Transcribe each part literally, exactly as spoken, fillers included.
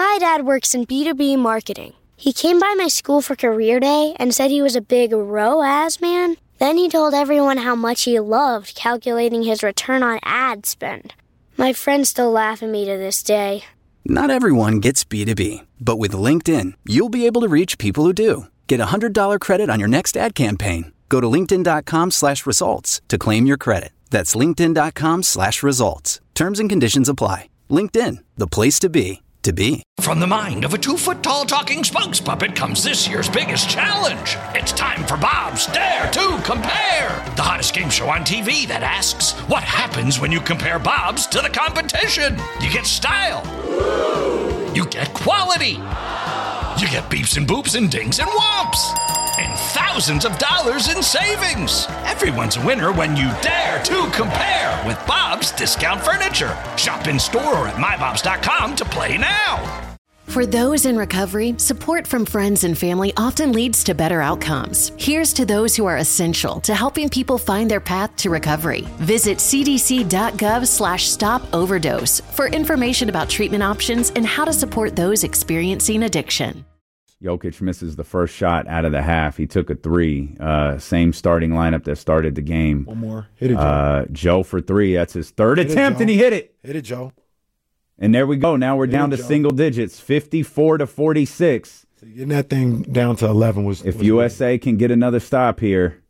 My dad works in B two B marketing. He came by my school for career day and said he was a big R O A S man. Then he told everyone how much he loved calculating his return on ad spend. My friends still laugh at me to this day. Not everyone gets B two B, but with LinkedIn, you'll be able to reach people who do. Get a one hundred dollars credit on your next ad campaign. Go to linkedin.com slash results to claim your credit. That's linkedin.com slash results. Terms and conditions apply. LinkedIn, the place to be, to be. From the mind of a two-foot-tall talking spokes puppet comes this year's biggest challenge. It's time for Bob's Dare to Compare, the hottest game show on T V that asks, what happens when you compare Bob's to the competition? You get style. You get quality. You get beeps and boops and dings and whomps. And thousands of dollars in savings. Everyone's a winner when you dare to compare with Bob's Discount Furniture. Shop in store or at my bobs dot com to play now. For those in recovery, support from friends and family often leads to better outcomes. Here's to those who are essential to helping people find their path to recovery. Visit cdc.gov slash stop overdose for information about treatment options and how to support those experiencing addiction. Jokic misses the first shot out of the half. He took a three. Uh, same starting lineup that started the game. One more. Hit it, Joe. Uh, Joe for three. That's his third hit attempt, it, and he hit it. Hit it, Joe. And there we go. Now we're hit down it, to Joe. single digits, fifty-four to forty-six. So getting that thing down to eleven was. If was U S A good. Can get another stop here.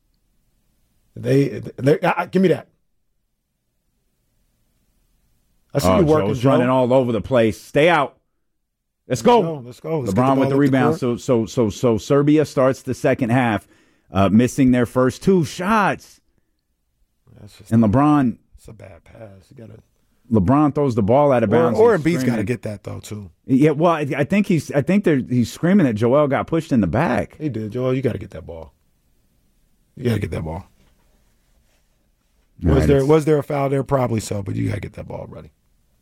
They, they uh, give me that. I see oh, you working, Joe's Joe. running all over the place. Stay out. Let's go. Let's go. Let's go. Let's LeBron the with the rebound. So, so, so, so Serbia starts the second half, uh, missing their first two shots. Just, and LeBron. It's a bad pass. You gotta. LeBron throws the ball out of bounds. Or, or Embiid's got to get that though too. Yeah, well, I, I think he's. I think he's screaming that Joel got pushed in the back. He did, Joel. You got to get that ball. You got to get that ball. Was right, there was there a foul there? Probably so, but you got to get that ball ready.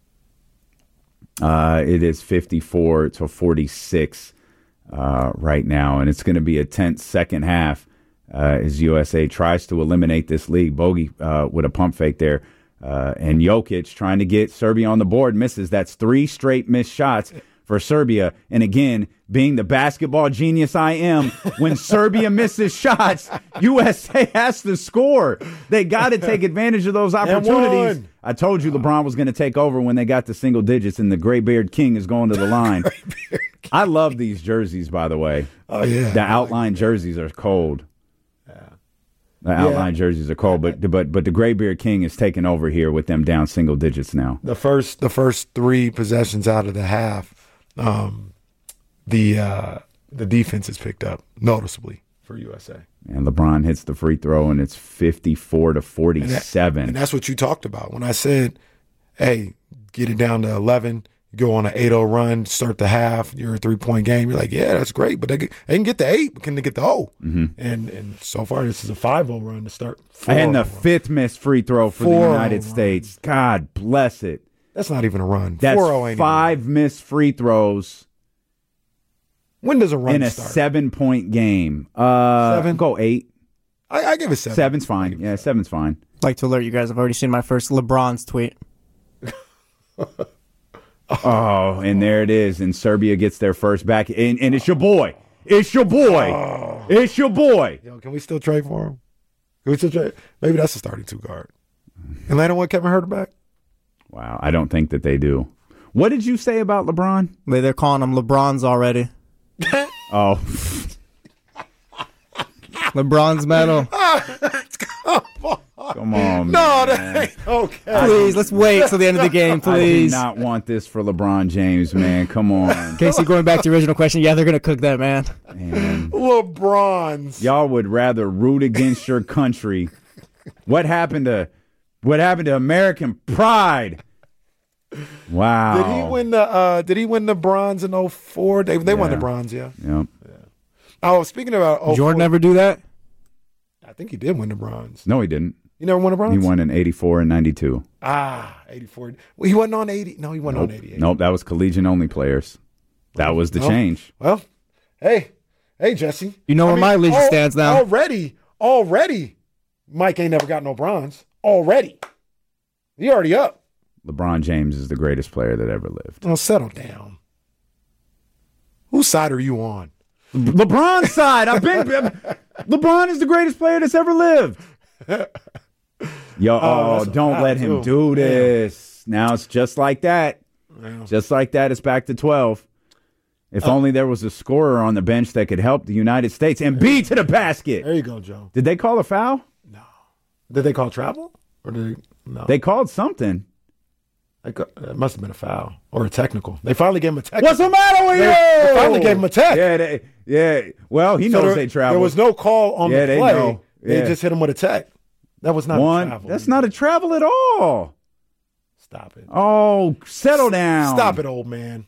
Uh, it is fifty-four to forty-six uh, right now, and it's going to be a tense second half uh, as U S A tries to eliminate this league. Bogey uh, with a pump fake there, uh, and Jokic trying to get Serbia on the board, misses. That's three straight missed shots for Serbia. And again, being the basketball genius I am, when Serbia misses shots, U S A has to score. They got to take advantage of those opportunities. I told you LeBron was going to take over when they got to single digits, and the Graybeard King is going to the line. I love these jerseys, by the way. Oh, yeah. The outline jerseys are cold. Yeah. The outline yeah. jerseys are cold, but but but the Graybeard King is taking over here with them down single digits now. The first the first three possessions out of the half, um, the uh, the defense has picked up noticeably for U S A. And LeBron hits the free throw, and it's fifty-four to forty-seven. And, that, and that's what you talked about when I said, "Hey, get it down to eleven." Go on an eight oh run, start the half, you're a three-point game. You're like, yeah, that's great, but they, they can get the eight, but can they get the O? Mm-hmm. And and so far, this is a five oh run to start. And the fifth missed free throw for the United States. God bless it. That's not even a run. That's five missed free throws. When does a run in a start? seven-point game? Uh, Seven? Go eight. I, I give it seven. Seven's fine. Yeah, seven's fine. I'd like to alert you guys, I've already seen my first LeBron's tweet. Oh, and there it is. And Serbia gets their first back. And, and it's your boy. It's your boy. Oh. It's your boy. Yo, can we still trade for him? Can we still trade? Maybe that's a starting two guard. Atlanta want Kevin Huerter back? Wow, I don't think that they do. What did you say about LeBron? They're calling him LeBron's already. Oh. LeBron's medal. Come on. Come on, no, man. that ain't okay. Please, let's wait till the end of the game, please. I do not want this for LeBron James, man. Come on. Casey, going back to the original question, yeah, they're going to cook that, man. man. LeBron's. Y'all would rather root against your country. What happened to what happened to American pride? Wow. Did he win the uh, did he win the bronze in oh four? They they yeah. won the bronze, yeah. Yep. Yeah. Oh, speaking about oh four, Jordan never do that? I think he did win the bronze. No, he didn't. You never won a bronze? He won in eighty-four and ninety-two. Ah, eighty-four. Well, he wasn't on eighty. No, he wasn't nope. on eighty-eight. Nope, that was collegiate-only players. That was the oh. change. Well, hey, hey, Jesse. You know I where mean, my legion al- stands now. Already, already, Mike ain't never got no bronze. Already. He already up. LeBron James is the greatest player that ever lived. Oh, settle down. Whose side are you on? LeBron's side. I've been. LeBron is the greatest player that's ever lived. Yo, oh, don't let him too. do this. Yeah. Now it's just like that. Yeah. Just like that, it's back to twelve. If oh. only there was a scorer on the bench that could help the United States and be to the basket. There you go, Joe. Did they call a foul? No. Did they call travel? Or did they, no. They called something. It must have been a foul or a technical. They finally gave him a technical. What's the matter with they, you? They finally gave him a tech. Yeah, they, yeah. Well, he so knows there, they traveled. There was no call on yeah, the they play. Know. Yeah. They just hit him with a tech. That was not One, a travel. That's not a travel at all. Stop it. Oh, settle down. Stop it, old man.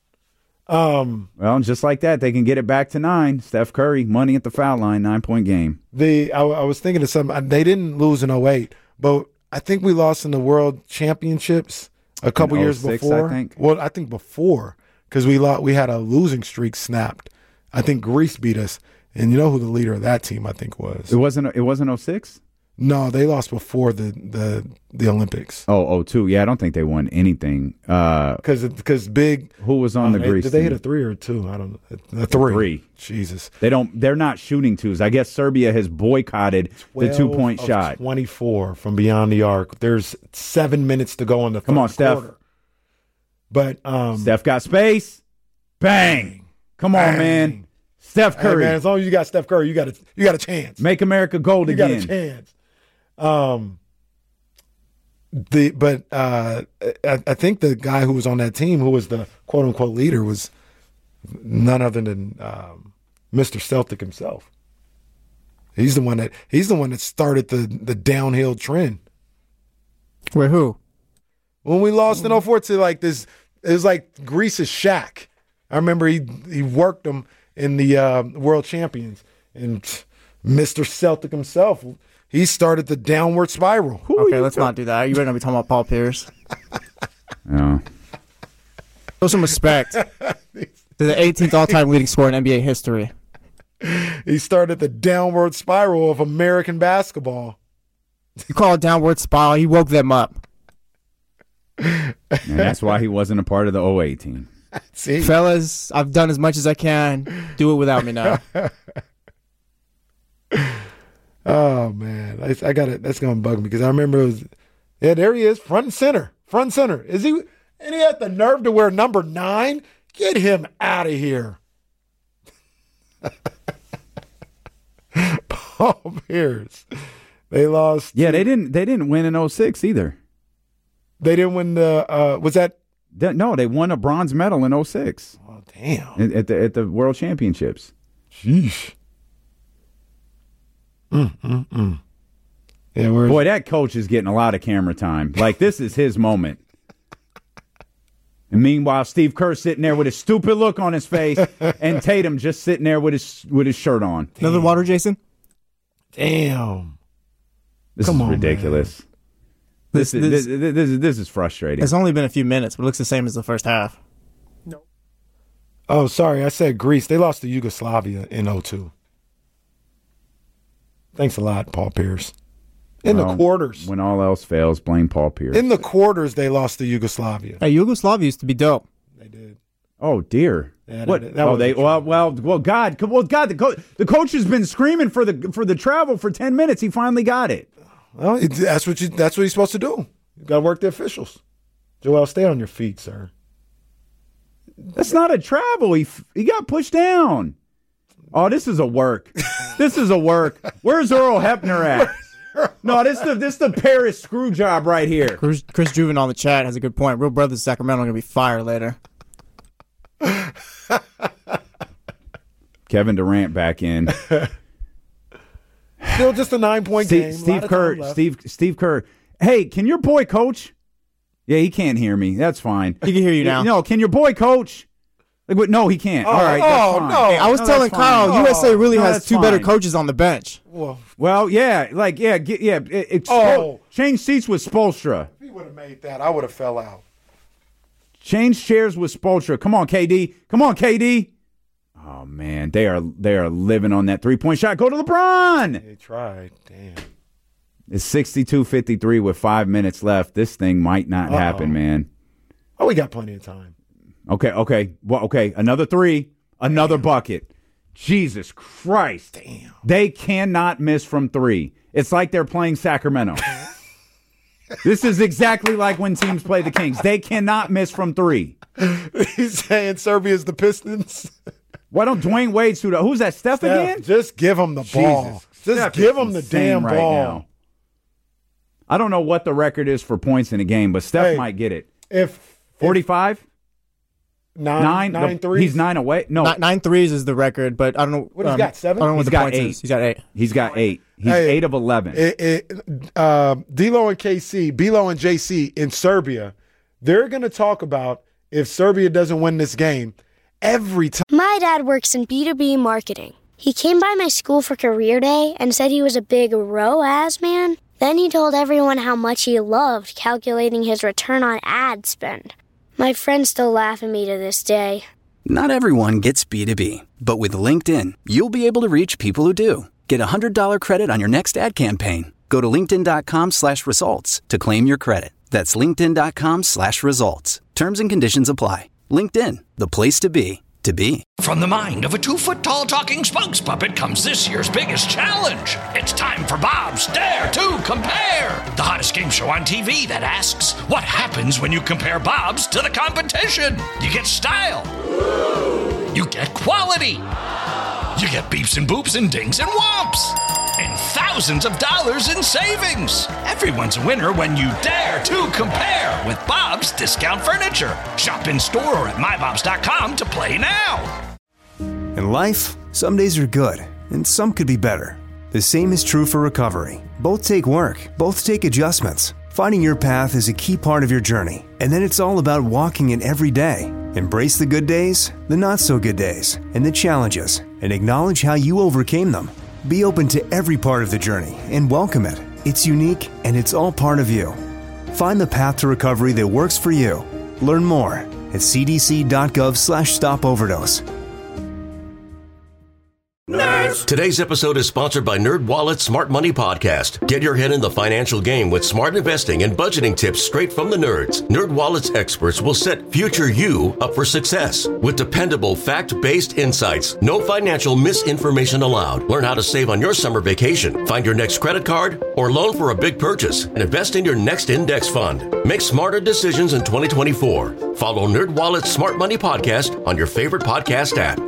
Um. Well, just like that, they can get it back to nine. Steph Curry, money at the foul line, nine-point game. The I, I was thinking of something. They didn't lose in oh eight, but I think we lost in the World Championships a couple in years oh six, before. I think. Well, I think before because we lost, we had a losing streak snapped. I think Greece beat us, and you know who the leader of that team I think was. It wasn't. It wasn't oh six. No, they lost before the the, the Olympics. Oh, oh two. Yeah, I don't think they won anything. Because uh, because big. Who was on uh, the Greece? Did they team? hit a three or a two? I don't know. A three. Three. Jesus. They don't. They're not shooting twos. I guess Serbia has boycotted the two point shot. twenty-four from beyond the arc. There's seven minutes to go in the third Come on, Steph. quarter. But um, Steph got space. Bang! Come on, bang. man. Steph Curry. Hey, man, as long as you got Steph Curry, you got a you got a chance. Make America gold you again. You got a chance. Um. The but uh, I, I think the guy who was on that team, who was the quote unquote leader, was none other than um, Mister Celtic himself. He's the one that he's the one that started the the downhill trend. Wait, who? When we lost in oh four to like this, it was like Greece's Shaq. I remember he he worked them in the uh, World Champions, and Mister Celtic himself. He started the downward spiral. Who okay, let's not do that. You better not be talking about Paul Pierce. No. Show some respect to the eighteenth all-time leading scorer in N B A history. He started the downward spiral of American basketball. You call it downward spiral. He woke them up. And that's why he wasn't a part of the oh eight team. See? Fellas, I've done as much as I can. Do it without me now. Oh man, I, I got it. That's gonna bug me because I remember it was. Yeah, there he is, front and center, front and center. Is he? And he had the nerve to wear number nine. Get him out of here, Paul Pierce. They lost. Yeah, they didn't. They didn't win in oh six either. They didn't win the. Uh, was that? They, no, they won a bronze medal in oh six. Oh damn! At, at the at the World Championships. Sheesh. Mm, mm, mm. Yeah, we're boy, that coach is getting a lot of camera time. Like, this is his moment. And meanwhile, Steve Kerr sitting there with a stupid look on his face, and Tatum just sitting there with his with his shirt on. Damn. Another water, Jason? Damn. This Come is on, ridiculous. This, this, this, this, this, is, this is frustrating. It's only been a few minutes, but it looks the same as the first half. No. Oh, sorry. I said Greece. They lost to Yugoslavia in oh two. Thanks a lot, Paul Pierce. In well, the quarters. When all else fails, blame Paul Pierce. In the quarters, they lost to Yugoslavia. Hey, Yugoslavia used to be dope. They did. Oh, dear. Yeah, what? That, that oh, they well, well, well, God, well, God. The, co- the coach has been screaming for the for the travel for ten minutes. He finally got it. Well, it, that's what you. That's what he's supposed to do. You got to work the officials. Joel, stay on your feet, sir. That's not a travel. He he got pushed down. Oh, this is a work. This is a work. Where's Earl Hebner at? No, this is the this the Paris screw job right here. Chris, Chris Juven on the chat has a good point. Real Brothers Sacramento are going to be fired later. Kevin Durant back in. Still just a nine-point Steve, game. Steve Kerr. Steve Steve Kerr. Hey, can your boy coach? Yeah, he can't hear me. That's fine. He can hear you now. No, can your boy coach? Like, no, he can't. Oh, All right. Oh, that's no. Hey, I was no, telling Kyle, fine. U S A really no, has two fine. better coaches on the bench. Well, well yeah, like, yeah, get, yeah. It, it's Oh. change seats with Spoelstra. if he would have made that, I would have fell out. Change chairs with Spoelstra. Come on, K D. Come on, K D. Oh, man, they are they are living on that three-point shot. Go to LeBron. They tried. Damn. It's sixty-two fifty-tee with five minutes left. This thing might not Uh-oh. happen, man. Oh, we got plenty of time. Okay, okay. Well, okay, another three. Another bucket. Jesus Christ. Damn. They cannot miss from three. It's like they're playing Sacramento. This is exactly like when teams play the Kings. They cannot miss from three. He's saying Serbia's the Pistons. Why don't Dwayne Wade shoot up? Who's that, Steph, Steph, again? just give him the ball. Jesus. Just Steph give is him the insane damn right ball. now. I don't know what the record is for points in a game, but Steph Hey, might get it. If forty-five? Nine, Nine? nine The- threes. He's nine away. No, Nine, nine threes is the record, but I don't know. What, he's got, seven? I don't know what He's the got points eight. is. He's got eight. he's got eight. He's Hey, eight of eleven. It, it, uh, D'Lo and K C, Bilo and J C in Serbia, they're going to talk about if Serbia doesn't win this game every time. My dad works in B two B marketing. He came by my school for career day and said he was a big R O A S man. Then he told everyone how much he loved calculating his return on ad spend. My friends still laugh at me to this day. Not everyone gets B two B, but with LinkedIn, you'll be able to reach people who do. Get a one hundred dollars credit on your next ad campaign. Go to linkedin.com slash results to claim your credit. That's linkedin.com slash results. Terms and conditions apply. LinkedIn, the place to be, to be. From the mind of a two-foot-tall talking spokes puppet comes this year's biggest challenge. It's time for Bob's Dare to Compare, the hottest game show on T V that asks, what happens when you compare Bob's to the competition? You get style. You get quality. You get beeps and boops and dings and whomps. And thousands of dollars in savings. Everyone's a winner when you dare to compare with Bob's Discount Furniture. Shop in store or at my bobs dot com to play now. In life, some days are good, and some could be better. The same is true for recovery. Both take work, both take adjustments. Finding your path is a key part of your journey, and then it's all about walking it every day. Embrace the good days, the not so good days, and the challenges, and acknowledge how you overcame them. Be open to every part of the journey and welcome it. It's unique, and it's all part of you. Find the path to recovery that works for you. Learn more at cdc.gov slash stop overdose. Nerds. Today's episode is sponsored by NerdWallet's Smart Money Podcast. Get your head in the financial game with smart investing and budgeting tips straight from the nerds. NerdWallet's experts will set future you up for success with dependable, fact-based insights. No financial misinformation allowed. Learn how to save on your summer vacation, find your next credit card, or loan for a big purchase, and invest in your next index fund. Make smarter decisions in twenty twenty-four. Follow NerdWallet's Smart Money Podcast on your favorite podcast app.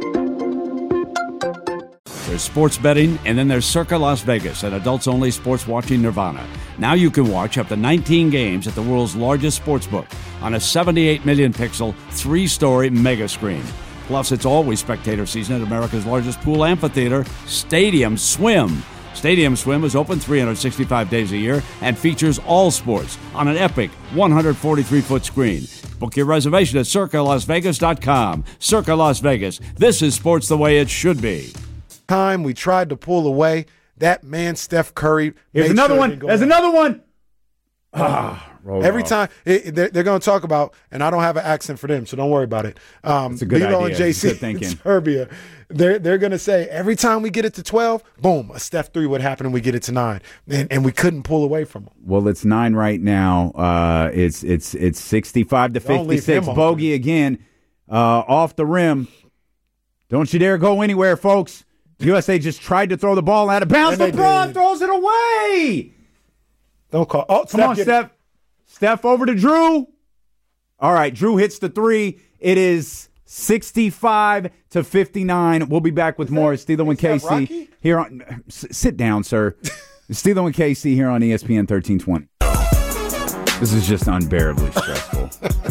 There's sports betting, and then there's Circa Las Vegas, an adults-only sports watching nirvana. Now you can watch up to nineteen games at the world's largest sportsbook on a seventy-eight million pixel, three-story mega screen. Plus, it's always spectator season at America's largest pool amphitheater, Stadium Swim. Stadium Swim is open three hundred sixty-five days a year and features all sports on an epic one hundred forty-three foot screen. Book your reservation at circa las vegas dot com. Circa Las Vegas. This is sports the way it should be. Time we tried to pull away, that man Steph Curry. Here's another one. There's another one. Ah, Every time it, they're, they're going to talk about, and I don't have an accent for them, so don't worry about it. Um, It's a good Bilo idea. and J C Good thinking. in Serbia, they're they're going to say every time we get it to twelve, boom, a Steph three would happen, and we get it to nine, and, and we couldn't pull away from them. Well, it's nine right now. Uh, it's it's it's sixty-five to Don't leave fifty-six. him Bogey again, uh, off the rim. Don't you dare go anywhere, folks. U S A just tried to throw the ball out of bounds. And they LeBron did. throws it away. Don't call. Oh, Come Steph on, get it. Steph. Steph over to Drew. All right, Drew hits the three. It is sixty-five to fifty-nine. We'll be back with more. Steelo and Steph K C Rocky? here on. S- sit down, sir. Steelo and K C here on E S P N thirteen twenty. This is just unbearably stressful.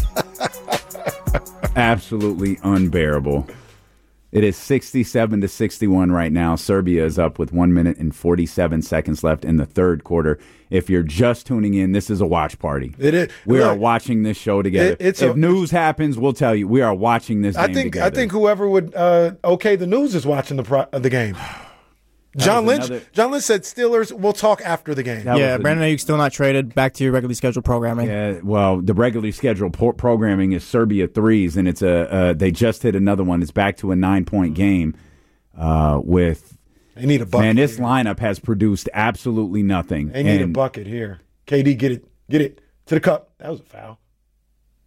Absolutely unbearable. It is sixty-seven to sixty-one right now. Serbia is up with one minute and forty-seven seconds left in the third quarter. If you're just tuning in, this is a watch party. It is. We Look, are watching this show together. it- it's if a- news happens, we'll tell you. We are watching this I game think together. I think whoever would uh, okay the news is watching the pro- uh, the game. John was Lynch. another- John Lynch said Steelers. We'll talk after the game. That Yeah, was a- Brandon Ayuk still not traded. Back to your regularly scheduled programming. Yeah, well, the regularly scheduled por- programming is Serbia threes, and it's a uh, they just hit another one. It's back to a nine point game. Uh, with They need a bucket. man, this here. lineup has produced absolutely nothing. They need And a bucket here. K D, get it, get it to the cup. That was a foul.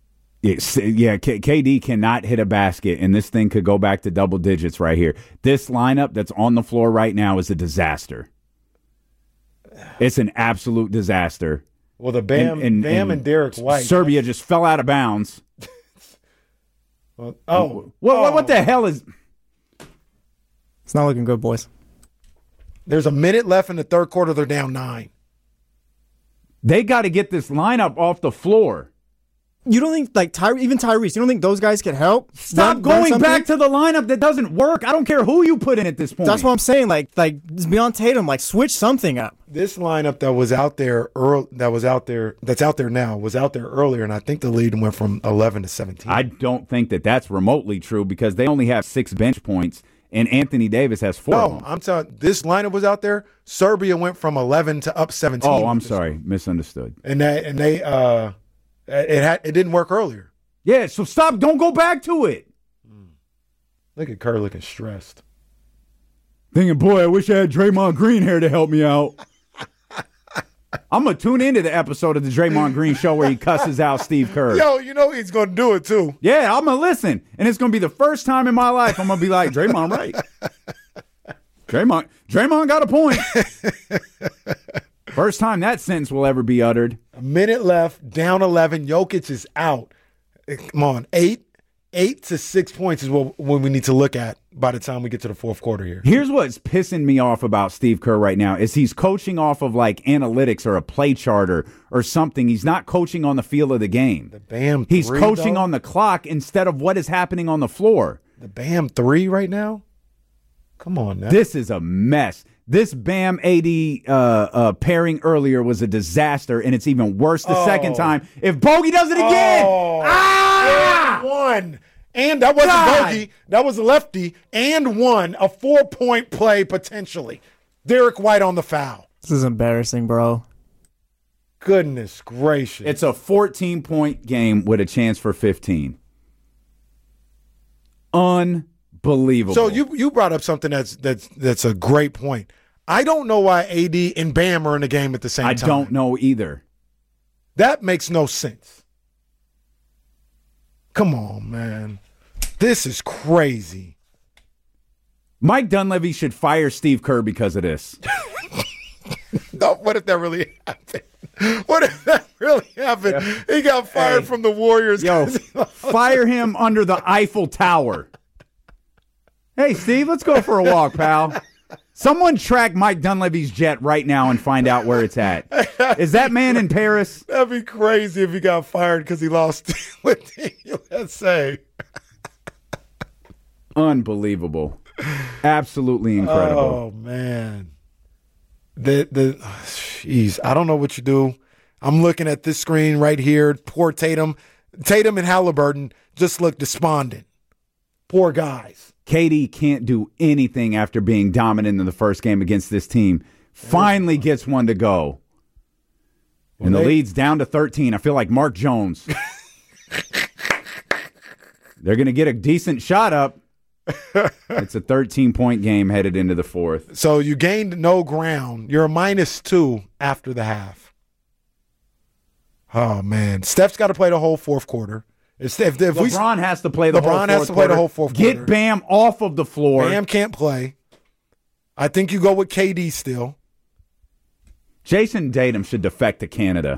It's, yeah, K- KD cannot hit a basket, and this thing could go back to double digits right here. This lineup that's on the floor right now is a disaster. It's an absolute disaster. Well, the Bam and, and, Bam and, and Derek White. Serbia just fell out of bounds. well, oh. What, oh. what the hell is... It's not looking good, boys. There's a minute left in the third quarter. They're down nine. They got to get this lineup off the floor. You don't think, like, Ty- even Tyrese, you don't think those guys can help? Stop run, going run back to the lineup that doesn't work. I don't care who you put in at this point. That's what I'm saying. Like, like it's beyond Tatum. Like, switch something up. This lineup that was out there early, that was out there, that's out there now, was out there earlier, and I think the lead went from eleven to seventeen. I don't think that that's remotely true because they only have six bench points, and Anthony Davis has four. No, I'm telling. This lineup was out there. Serbia went from eleven to up seventeen. Oh, I'm sorry, misunderstood. And they and they uh. It had it didn't work earlier. Yeah, so stop. Don't go back to it. Look at Kerr looking stressed. Thinking, boy, I wish I had Draymond Green here to help me out. I'm going to tune into the episode of the Draymond Green show where he cusses out Steve Kerr. Yo, you know he's going to do it too. Yeah, I'm going to listen. And it's going to be the first time in my life I'm going to be like, Draymond right. Draymond, Draymond got a point. First time that sentence will ever be uttered. A minute left, down eleven. Jokic is out. Come on, eight, eight to six points is what, what we need to look at by the time we get to the fourth quarter here. Here's what's pissing me off about Steve Kerr right now is he's coaching off of like analytics or a play charter or something. He's not coaching on the field of the game. The Bam He's three, coaching though? on the clock instead of what is happening on the floor. The Bam three right now? Come on now. This is a mess. This Bam A D uh, uh, pairing earlier was a disaster, and it's even worse the oh. second time. If Bogey does it again, oh. ah, and one, and that wasn't God. Bogey, that was a lefty, and one, a four-point play potentially. Derek White on the foul. This is embarrassing, bro. Goodness gracious! It's a fourteen-point game with a chance for fifteen. Unbelievable. So you you brought up something that's that's that's a great point. I don't know why A D and Bam are in the game at the same I time. I don't know either. That makes no sense. Come on, man. This is crazy. Mike Dunleavy should fire Steve Kerr because of this. No, what if that really happened? What if that really happened? Yeah. He got fired hey, from the Warriors. Yo, fire him under the Eiffel Tower. Hey, Steve, let's go for a walk, pal. Someone track Mike Dunleavy's jet right now and find out where it's at. Is that man in Paris? That'd be crazy if he got fired because he lost with the U S A. Unbelievable. Absolutely incredible. Oh, man. The the jeez, I don't know what you do. I'm looking at this screen right here. Poor Tatum. Tatum and Halliburton just look despondent. Poor guys. K D can't do anything after being dominant in the first game against this team. Finally gets one to go. And well, the they, lead's down to thirteen. I feel like Mark Jones. They're going to get a decent shot up. It's a thirteen-point game headed into the fourth. So you gained no ground. You're a minus two after the half. Oh, man. Steph's got to play the whole fourth quarter. If, if, if LeBron we, has to play the LeBron whole fourth has to play quarter. the whole fourth quarter. Get Bam off of the floor. Bam can't play. I think you go with K D still. Jason Tatum should defect to Canada.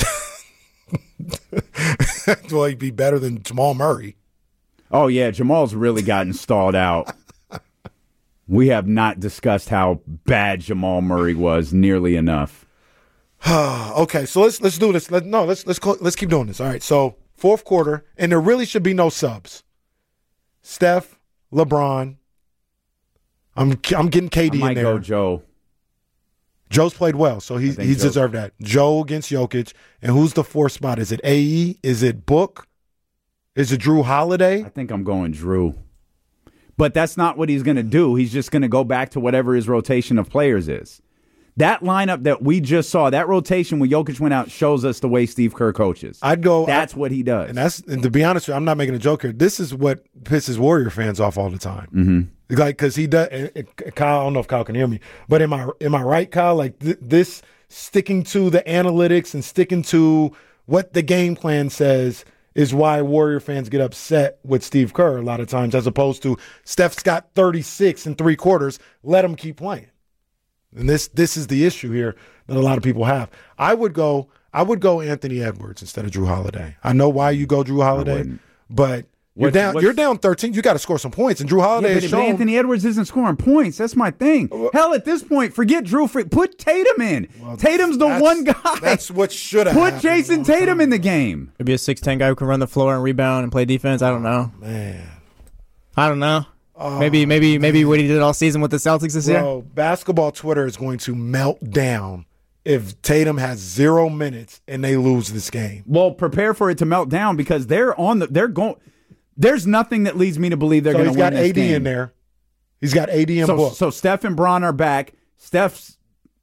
Well, he'd be better than Jamal Murray. Oh, yeah, Jamal's really gotten stalled out. We have not discussed how bad Jamal Murray was nearly enough. Okay, so let's let's do this. Let, no, let's let's let's keep doing this. All right, so fourth quarter, and there really should be no subs. Steph, LeBron. I'm I'm getting K D I might in there. Go Joe. Joe's played well, so he he's Joe. deserved that. Joe against Jokic, and who's the fourth spot? Is it A E? Is it Book? Is it Drew Holiday? I think I'm going Drew. But that's not what he's going to do. He's just going to go back to whatever his rotation of players is. That lineup that we just saw, that rotation when Jokic went out, shows us the way Steve Kerr coaches. I'd go. That's I, what he does. And that's and to be honest with you, I'm not making a joke here. This is what pisses Warrior fans off all the time. Mm-hmm. Like, because he does. It, it, Kyle, I don't know if Kyle can hear me, but am I am I right, Kyle? Like th- this sticking to the analytics and sticking to what the game plan says is why Warrior fans get upset with Steve Kerr a lot of times, as opposed to Steph's got thirty-six in three quarters. Let him keep playing. And this this is the issue here that a lot of people have. I would go I would go Anthony Edwards instead of Drew Holiday. I know why you go Drew Holiday, but you're What's- down what's- you're down thirteen. You got to score some points, and Drew Holiday Yeah, has but, but shown. Anthony Edwards isn't scoring points. That's my thing. Hell, at this point, forget Drew. For, put Tatum in. Tatum's the that's- one guy. That's what should have Put happened. Jason Tatum in the game. Maybe a six ten guy who can run the floor and rebound and play defense. I don't know. Man, I don't know. maybe maybe maybe what he did all season with the Celtics this year. bro, basketball Twitter is going to melt down if Tatum has zero minutes and they lose this game. Well, prepare for it to melt down because they're on the. They're going. There's nothing that leads me to believe they're So going he's to win got this A D game. in there. He's got A D and So, Book. so Steph and Bron are back. Steph's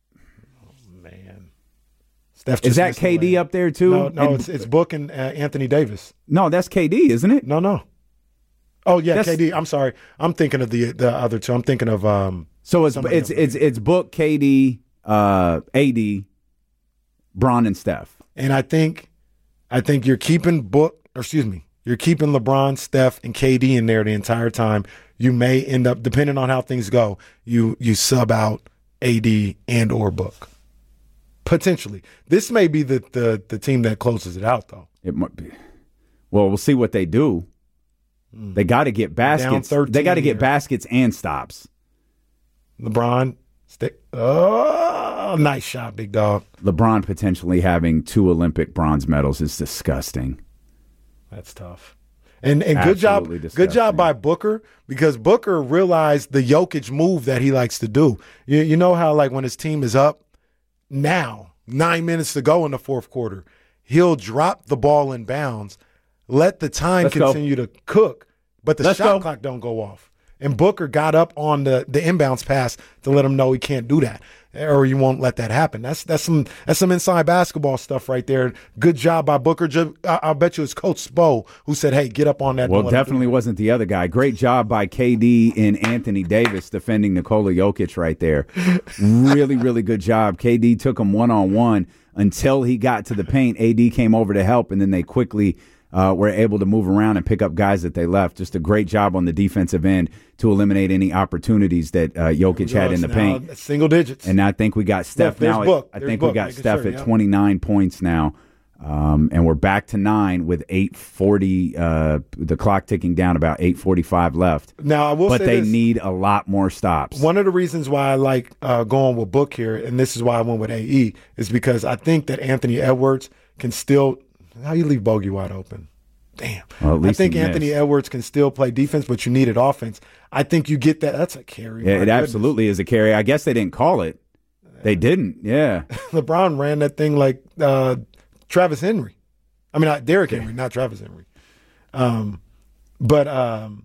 Man, Steph is just that missed the K D layup. up there too? No, no, And- it's it's Book and uh, Anthony Davis. no, that's K D, isn't it? No, no. Oh yeah, That's- K D. I'm sorry. I'm thinking of the the other two. I'm thinking of um. So it's somebody it's else. it's it's Book, K D, uh, A D, Bron, and Steph. And I think, I think you're keeping Book, or excuse me, you're keeping LeBron, Steph, and K D in there the entire time. You may end up, depending on how things go, you you sub out A D and or Book. Potentially, this may be the the the team that closes it out, though. It might be. Well, we'll see what they do. They got to get baskets. thirteen They got to get here. baskets and stops. LeBron, stay, oh, nice shot, big dog. LeBron potentially having two Olympic bronze medals is disgusting. That's tough. And and good job, Absolutely good disgusting. job by Booker, because Booker realized the Jokic move that he likes to do. You, you know how like when his team is up now, nine minutes to go in the fourth quarter, he'll drop the ball in bounds, let the time Let's go. continue to cook, but the Let's shot go. clock don't go off. And Booker got up on the, the inbounds pass to let him know he can't do that, or you won't let that happen. That's that's some that's some inside basketball stuff right there. Good job by Booker. Ju- I, I'll bet you it's Coach Spo who said, "Hey, get up on that." Well, Don't let him do definitely wasn't the other guy. Great job by K D and Anthony Davis defending Nikola Jokic right there. Really, really good job. K D took him one-on-one until he got to the paint. A D came over to help, and then they quickly uh, were able to move around and pick up guys that they left. Just a great job on the defensive end to eliminate any opportunities that uh, Jokic had in the Now, paint. single digits. And I think we got Steph there's now. at- Book. I There's think we Book, got making Steph sure, at yeah. twenty-nine points now. Um, and we're back to nine with eight forty, uh, the clock ticking down, about eight forty-five left. Now, I will but say they this. need a lot more stops. One of the reasons why I like uh, going with Book here, and this is why I went with A E, is because I think that Anthony Edwards can still. How you leave Bogey wide open? Damn. Well, at I least think he Anthony missed. Edwards can still play defense, but you needed offense. I think you get that. That's a carry. Yeah, My it goodness. absolutely is a carry. I guess they didn't call it. They didn't. Yeah. LeBron ran that thing like uh, Travis Henry. I mean, not Derrick Henry, not Travis Henry. Um, but um,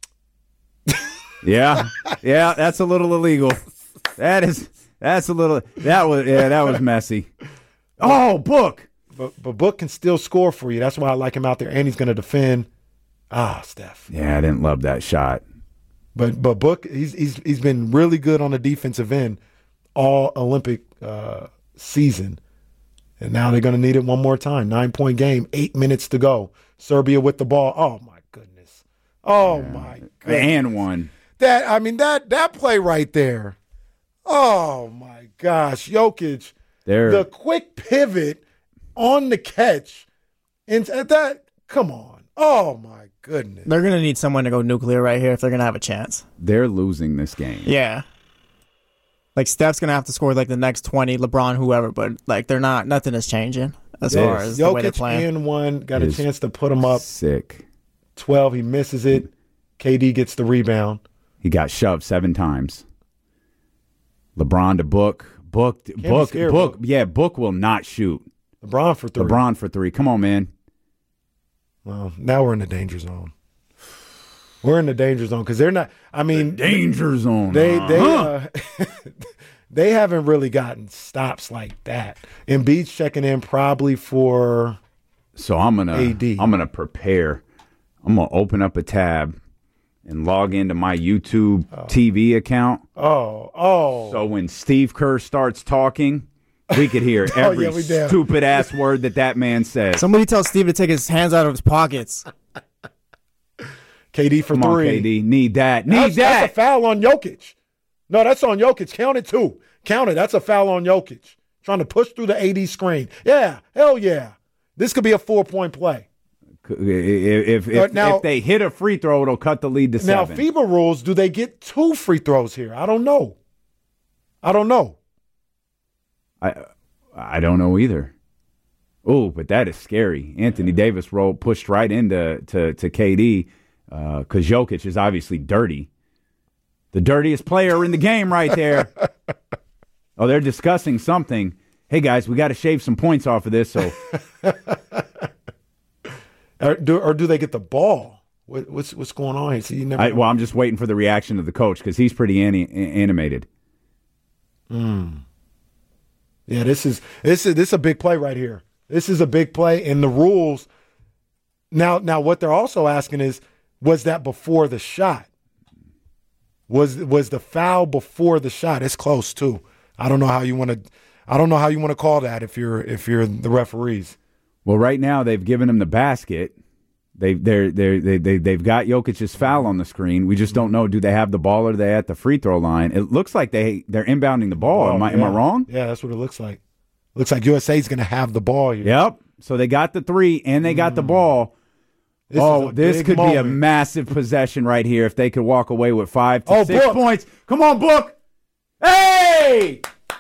Yeah. Yeah. That's a little illegal. That is. That's a little. That was. Yeah. That was messy. Oh, Book. but but Book can still score for you. That's why I like him out there, and he's going to defend. Ah, Steph. Yeah, I didn't love that shot. But but Book, he's he's he's been really good on the defensive end all Olympic uh, season, and now they're going to need it one more time. Nine point game, eight minutes to go. Serbia with the ball. Oh my goodness. Oh my goodness. And one. That I mean that that play right there. Oh my gosh, Jokic. There. The quick pivot on the catch, and that. Come on. Oh my goodness. They're gonna need someone to go nuclear right here if they're gonna have a chance. They're losing this game. Yeah. Like Steph's gonna have to score like the next twenty, LeBron, whoever, but like they're not. Nothing is changing as Yes. far as the way they're Jokic playing. and one got a Is chance to put him up Sick. twelve. He misses it. K D gets the rebound. He got shoved seven times. LeBron to Book. Book. be Book. scared, Book. Book. Yeah, Book will not shoot. LeBron for three. LeBron for three. Come on, man. Well, now we're in the danger zone. We're in the danger zone because they're not. I mean, Danger zone. they they Uh-huh. uh, they haven't really gotten stops like that. Embiid's checking in probably for. So I'm gonna A D. I'm gonna prepare. I'm gonna open up a tab and log into my YouTube T V account. Oh, oh. So when Steve Kerr starts talking, We could hear Oh, every yeah, we did. stupid ass word that that man says. Somebody tell Steve to take his hands out of his pockets. K D for Come three. on, K D. Need that. Need That's, that. that's a foul on Jokic. No, that's on Jokic. Count it too. Count it. That's a foul on Jokic. Trying to push through the A D screen. Yeah, hell yeah. This could be a four-point play. If, if, now, if they hit a free throw, it'll cut the lead to now, seven. FIBA rules, do they get two free throws here? I don't know. I don't know. I I don't know either. Oh, but that is scary. Anthony Davis rolled, pushed right into to, to K D because uh, Jokic is obviously dirty. The dirtiest player in the game right there. Oh, they're discussing something. Hey, guys, we got to shave some points off of this. So, or, do, or do they get the ball? What, what's what's going on here? See, you never. I, well, I'm just waiting for the reaction of the coach because he's pretty ani- animated. Mm. Yeah, this is this is this is a big play right here. This is a big play, and the rules. Now, now, what they're also asking is, was that before the shot? Was was the foul before the shot? It's close too. I don't know how you want to. I don't know how you want to call that if you're if you're the referees. Well, right now they've given him the basket. They they're they they they they've got Jokic's foul on the screen. We just don't know. Do they have the ball or are they at the free throw line? It looks like they they're inbounding the ball. Oh, am I yeah. am I wrong? Yeah, that's what it looks like. Looks like U S A is going to have the ball here. Yep. So they got the three and they got the ball. This oh, is a this big could be a moment. massive possession right here if they could walk away with five to Oh, six Book. points. Come on, Book. Hey!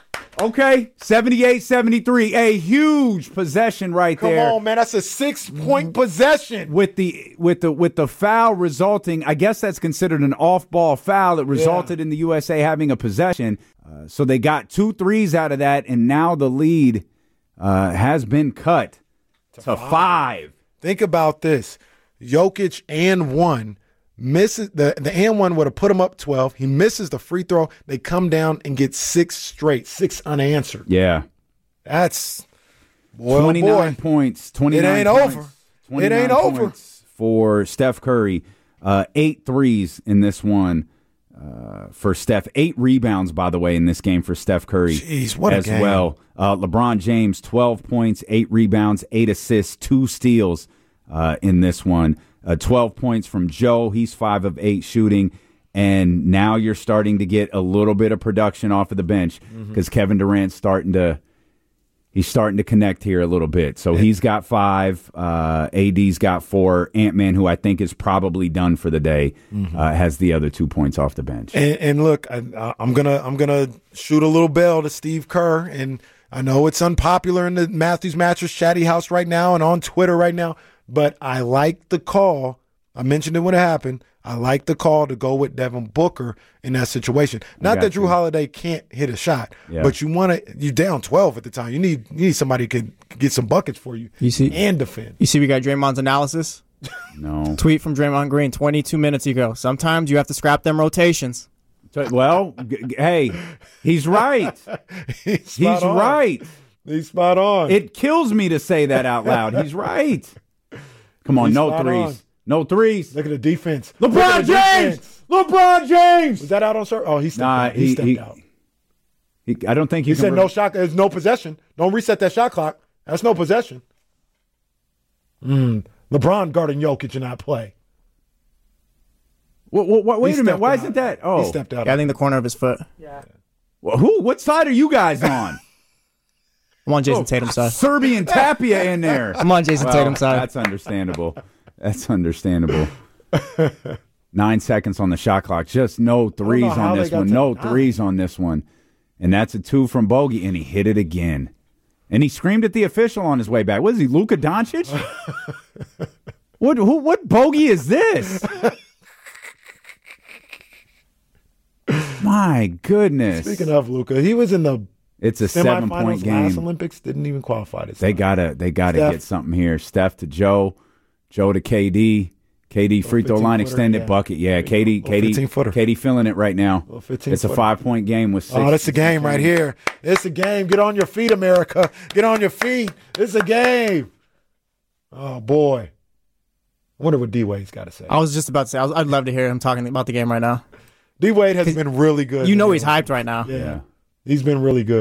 Okay, seventy-eight seventy-three. A huge possession right Come there. on, man. That's a six-point possession. With the with the with the foul resulting, I guess that's considered an off-ball foul that resulted yeah. in the U S A having a possession. Uh, so they got two threes out of that, and now the lead uh, has been cut to, to five. five. Think about this: Jokic and one misses the the and one would have put him up twelve. He misses the free throw. They come down and get six straight, six unanswered. Yeah, that's boy, twenty-nine oh boy. points. Twenty-nine. It ain't points, over. It ain't over for Steph Curry. Uh, eight threes in this one uh, for Steph. Eight rebounds, by the way, in this game for Steph Curry. Jeez, what as a game. well. Uh, LeBron James, twelve points, eight rebounds, eight assists, two steals uh, in this one. Uh, twelve points from Joe. He's five of eight shooting. And now you're starting to get a little bit of production off of the bench because mm-hmm. Kevin Durant's starting to he's starting to connect here a little bit. So yeah. he's got five. Uh, A D's got four. Ant-Man, who I think is probably done for the day, mm-hmm. uh, has the other two points off the bench. And, and look, I, I'm gonna I'm gonna shoot a little bell to Steve Kerr, and I know it's unpopular in the Matthews Mattress Chatty House right now and on Twitter right now. But I like the call. I mentioned it when it happened. I like the call to go with Devin Booker in that situation. Not that Drew you. Holiday can't hit a shot, yeah. but you want to. You're down twelve at the time. You need you need somebody who can get some buckets for you. You see and defend. You see, we got Draymond's analysis. No tweet from Draymond Green twenty-two minutes ago. Sometimes you have to scrap them rotations. Well, g- hey, he's right. he's he's on. right. He's spot on. It kills me to say that out loud. He's right. Come on, He's no threes. On. No threes. Look at the defense. LeBron the James! Defense. LeBron James! Was that out on serve? Oh, he stepped nah, out. He, he stepped he, out. He, I don't think he you said can no re- shot. There's no possession. Don't reset that shot clock. That's no possession. Mm. LeBron guarding Jokic in that play. What, what, what, wait he a minute. Why out. isn't that? Oh, he stepped out. Yeah, I think the corner of his foot. Yeah. Well, who? What side are you guys on? I'm on Jason oh, Tatum's side. Serbian Tapia in there. I'm on Jason well, Tatum's side. That's understandable. That's understandable. Nine seconds on the shot clock. Just no threes on this one. No nine. threes on this one. And that's a two from Bogey, and he hit it again. And he screamed at the official on his way back. What is he, Luka Doncic? what who, what bogey is this? My goodness. Speaking of Luka, he was in the It's a seven-point game. Last Olympics didn't even qualify this They time. gotta, they gotta get something here. Steph to Joe, Joe to K D, K D free throw line extended yeah. bucket. Yeah, K D, K D, K D feeling it right now. It's a five-point game with six. Oh, that's a game right here. It's a game. Get on your feet, America. Get on your feet. It's a game. Oh boy, I wonder what D Wade's got to say. I was just about to say. I was, I'd love to hear him talking about the game right now. D Wade has been really good. You know he's hyped right now. Yeah. yeah. He's been really good.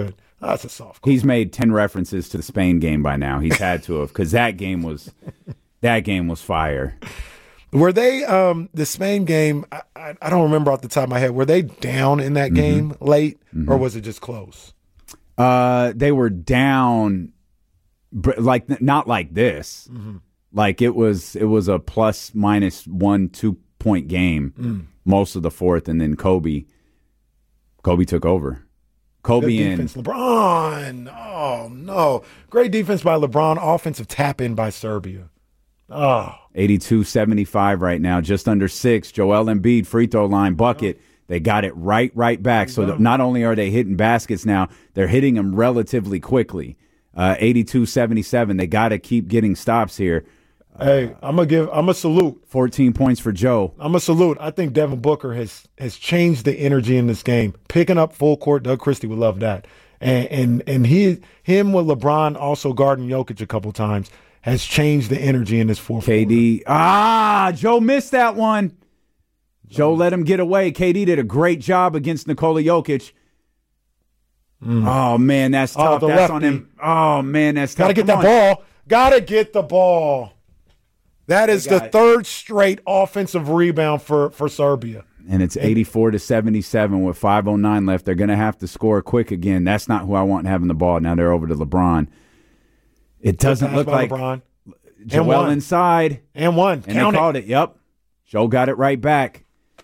Oh, that's a soft call. He's made ten references to the Spain game by now. He's had to have because that game was that game was fire. Were they um, the Spain game? I, I, I don't remember off the top of my head. Were they down in that Mm-hmm. game late, Mm-hmm. or was it just close? Uh, they were down, br- like not like this. Mm-hmm. Like it was, it was a plus minus one two point game Mm. most of the fourth, and then Kobe, Kobe took over. Kobe Good and defense, LeBron. Oh no, great defense by LeBron. Offensive tap in by Serbia. Oh, eighty-two seventy-five right now, just under six. Joel Embiid free throw line bucket. They got it right, right back. So that not only are they hitting baskets now, they're hitting them relatively quickly. Uh, eighty-two seventy-seven. They got to keep getting stops here. hey, I'm gonna give. I'm a salute. fourteen points for Joe. I'm a salute. I think Devin Booker has has changed the energy in this game. Picking up full court. Doug Christie would love that. And and and he him with LeBron also guarding Jokic a couple times has changed the energy in this fourth. K D. Ah, Joe missed that one. Joe let him get away. K D did a great job against Nikola Jokic. Mm. Oh, man, that's Oh, tough. the that's lefty. on him. Oh, man, that's tough. Gotta get Come that on. ball. Gotta get the ball. That is the got it. third straight offensive rebound for, for Serbia. And it's eighty-four to seventy-seven with five oh nine left. They're going to have to score quick again. That's not who I want having the ball. Now they're over to LeBron. It doesn't Pass look by like LeBron. Joel one. inside. And one. And Count they it. called it. Yep. Joe got it right back.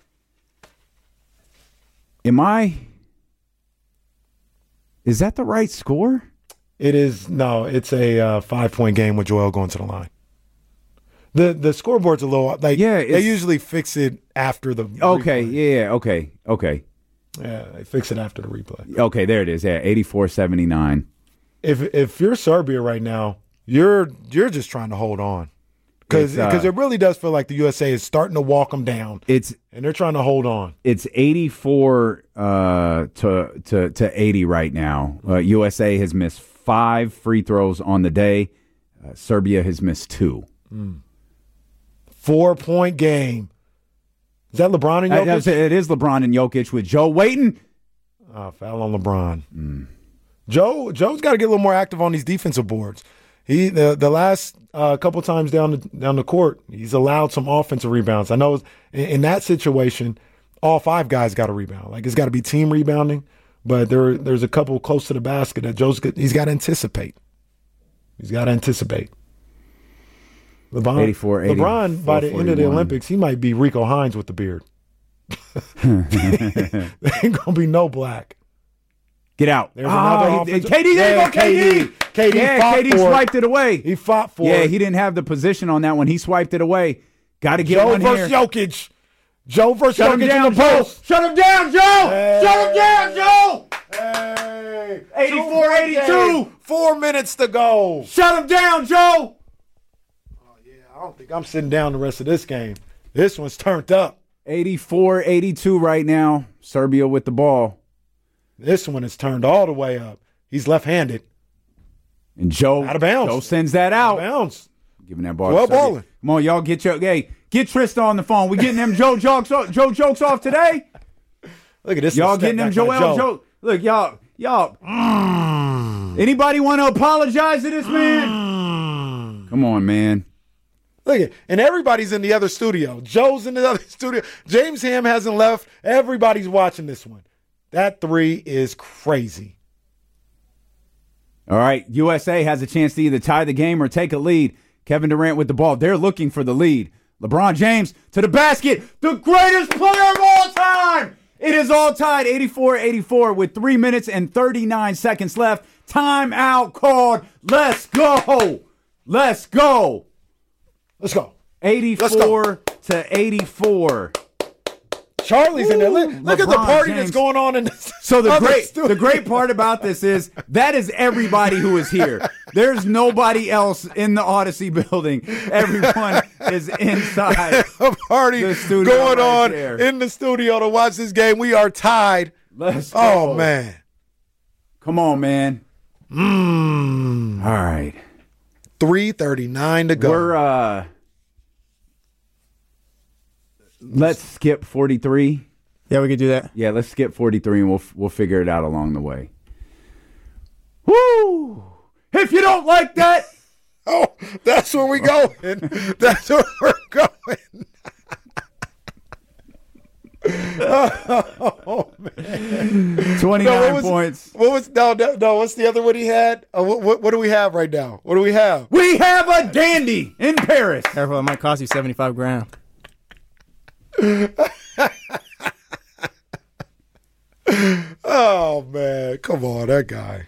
Am I? Is that the right score? It is no. It's a uh, five point game with Joel going to the line. The the scoreboard's a little like Yeah, They it's- usually fix it after the Okay. replay. Yeah. yeah, Okay. Okay. Yeah, they fix it after the replay. Okay. There it is. Yeah. eighty-four seventy-nine. If if you're Serbia right now, you're you're just trying to hold on because It's, uh, it really does feel like the U S A is starting to walk them down, It's and they're trying to hold on. it's eighty-four uh, to to to eighty right now. Uh, U S A has missed five free throws on the day. Uh, Serbia has missed two. Four point game. Is that LeBron and Uh, Jokic? that's- It is LeBron and Jokic with Joe waiting. Oh, foul on LeBron. Joe Joe's got to get a little more active on these defensive boards. He the the last uh, couple times down the down the court, he's allowed some offensive rebounds. I know in, in that situation, all five guys got to rebound. Like it's got to be team rebounding, but there there's a couple close to the basket that Joe's got, he's got to anticipate. He's got to anticipate. LeBron, eighty-four, eighty, LeBron by the end of the forty-one. Olympics, he might be Rico Hines with the beard. There ain't gonna be no black. Get out. There's Ah, another he- offensive- K D, there you Yeah, go, K D. K D. K D yeah, fought K D for it. swiped it away. He fought for yeah, it. he didn't have the position on that one. He swiped it away. Got to get Joe one versus here. Jokic. Joe versus Shut him Jokic down, in the Joe. post. Shut him down, Joe. Hey. Shut him down, Joe. Hey. eighty-four eighty-two. Two. Four minutes to go. Shut him down, Joe. I don't think I'm sitting down the rest of this game. This one's turned up. eighty-four eighty-two right now. Serbia with the ball. This one is turned all the way up. He's left-handed. And Joe, Out of bounds. Joe sends that out. Bounce. Giving that ball Well to Serbia. balling. Come on, y'all. Get your hey, get Trista on the phone. We getting them Joe jokes off, Joe jokes off today. Look at this. Y'all one. Step getting them back Joel by Joe. Joe. Look, y'all, y'all. Mm. Anybody want to apologize to this man? Come on, man. Look at, and everybody's in the other studio. Joe's in the other studio. James Ham hasn't left. Everybody's watching this one. That three is crazy. All right, U S A has a chance to either tie the game or take a lead. Kevin Durant with the ball. They're looking for the lead. LeBron James to the basket. The greatest player of all time. It is all tied eighty-four eighty-four with three minutes and thirty-nine seconds left. Timeout called. Let's go. Let's go. Let's go. eighty-four to eighty-four. Charlie's in there. Look, look at the LeBron party James. that's going on in this. So the other great studio. the great part about this is that is everybody who is here. There's nobody else in the Odyssey building. Everyone is inside. a party the studio going right on there. in the studio to watch this game. We are tied. Let's go. Oh man. Come on, man. Mm. All right. three thirty-nine to go. We're uh let's skip forty-three. Yeah, we could do that. Yeah, let's skip forty-three and we'll we'll figure it out along the way. Woo! If you don't like that, oh, that's where we going. That's where we're going. Oh man! twenty-nine no, what was, points. What was no, no, no? What's the other one he had? Uh, what, what, what do we have right now? What do we have? We have a dandy in Paris. Careful, it might cost you seventy-five grand. Oh man, come on, that guy.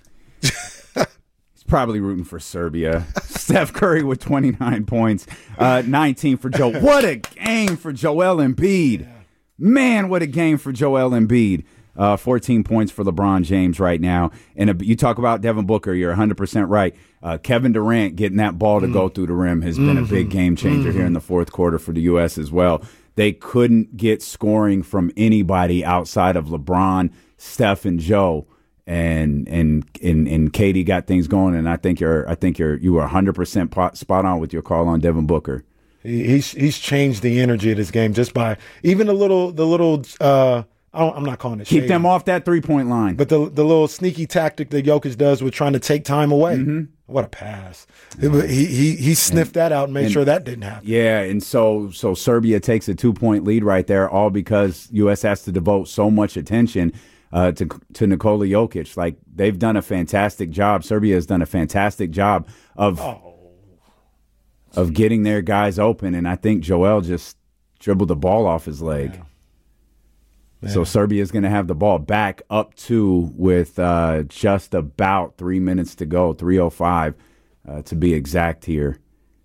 He's probably rooting for Serbia. Steph Curry with twenty-nine points, uh, nineteen for Joe. What a game for Joel Embiid. Yeah. Man, what a game for Joel Embiid. Uh, fourteen points for LeBron James right now. And uh, you talk about Devin Booker, you're one hundred percent right. Uh, Kevin Durant getting that ball to mm. go through the rim has mm-hmm. been a big game changer mm-hmm. here in the fourth quarter for the U S as well. They couldn't get scoring from anybody outside of LeBron, Steph, and Joe. And and and and Katie got things going, and I think you're I think you're you were one hundred percent spot on with your call on Devin Booker. He's he's changed the energy of this game just by even the little the little uh, I don't, I'm not calling it keep shady, them off that three point line, but the the little sneaky tactic that Jokic does with trying to take time away. Mm-hmm. What a pass! It, he he he sniffed and, that out and made and, sure that didn't happen. Yeah, and so so Serbia takes a two point lead right there, all because U S has to devote so much attention uh, to to Nikola Jokic. Like they've done a fantastic job. Serbia has done a fantastic job of. Oh. Of getting their guys open, and I think Joel just dribbled the ball off his leg. Yeah. Yeah. So Serbia is going to have the ball back up two with uh, just about three minutes to go, three oh five uh, to be exact here.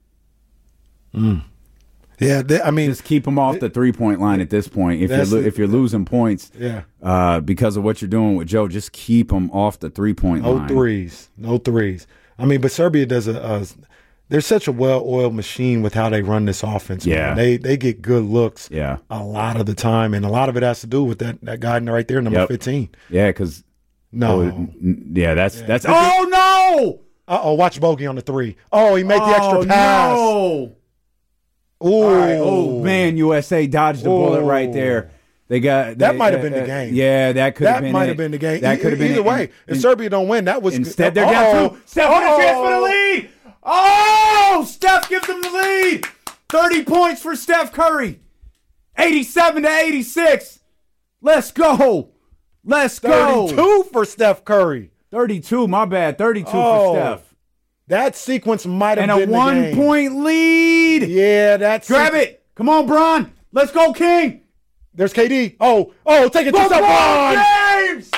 Mm. Yeah, they, I mean, just keep them off the three point line at this point. If you're lo- if you're losing points, yeah, uh, because of what you're doing with Joe, just keep them off the three point no line. No threes, no threes. I mean, but Serbia does a. a They're such a well-oiled machine with how they run this offense. Yeah. Man. They they get good looks yeah. a lot of the time, and a lot of it has to do with that, that guy right there, number yep. fifteen. Yeah, because no, oh, yeah, that's yeah. that's. Oh no! Uh oh, watch Bogey on the three. Oh, he made the extra oh, pass. No. Ooh. Right. Oh man, U S A dodged the Ooh. bullet right there. They got that they, might have uh, been the game. Yeah, that could have been. That might it. have been the game. That could have been either it. way. And, if Serbia don't win, that was instead good. they're Uh-oh. down two. Steph with a chance for the lead. Oh, Steph gives them the lead. thirty points for Steph Curry. eighty-seven to eighty-six. Let's go. Let's go. thirty-two for Steph Curry. thirty-two, my bad. thirty-two oh, for Steph. That sequence might have and been a the game. one-point lead. Yeah, that's Grab it. it. Come on, Bron. Let's go, King. There's K D. Oh, oh, take it to yourself, Bron. James.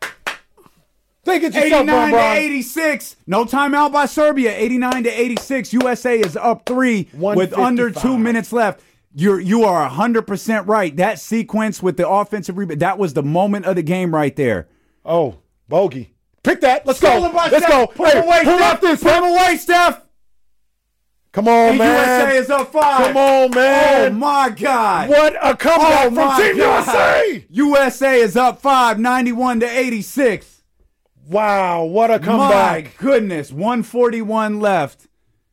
Take it to yourself, Bron. eighty-nine to eighty-six. No timeout by Serbia. eighty-nine to eighty-six. U S A is up three with under two minutes left. You're you are one hundred percent right. That sequence with the offensive rebound, that was the moment of the game right there. Oh, Bogey. Pick that. Let's go. Let's Steph. go. Put hey, him away, pull Steph. off this. Put him away, Steph. Come on, and man. U S A is up five. Come on, man. Oh, my God. What a comeback oh, from Team God. U S A. U S A is up five, ninety-one to eighty-six. Wow, what a comeback. My goodness, one forty-one left.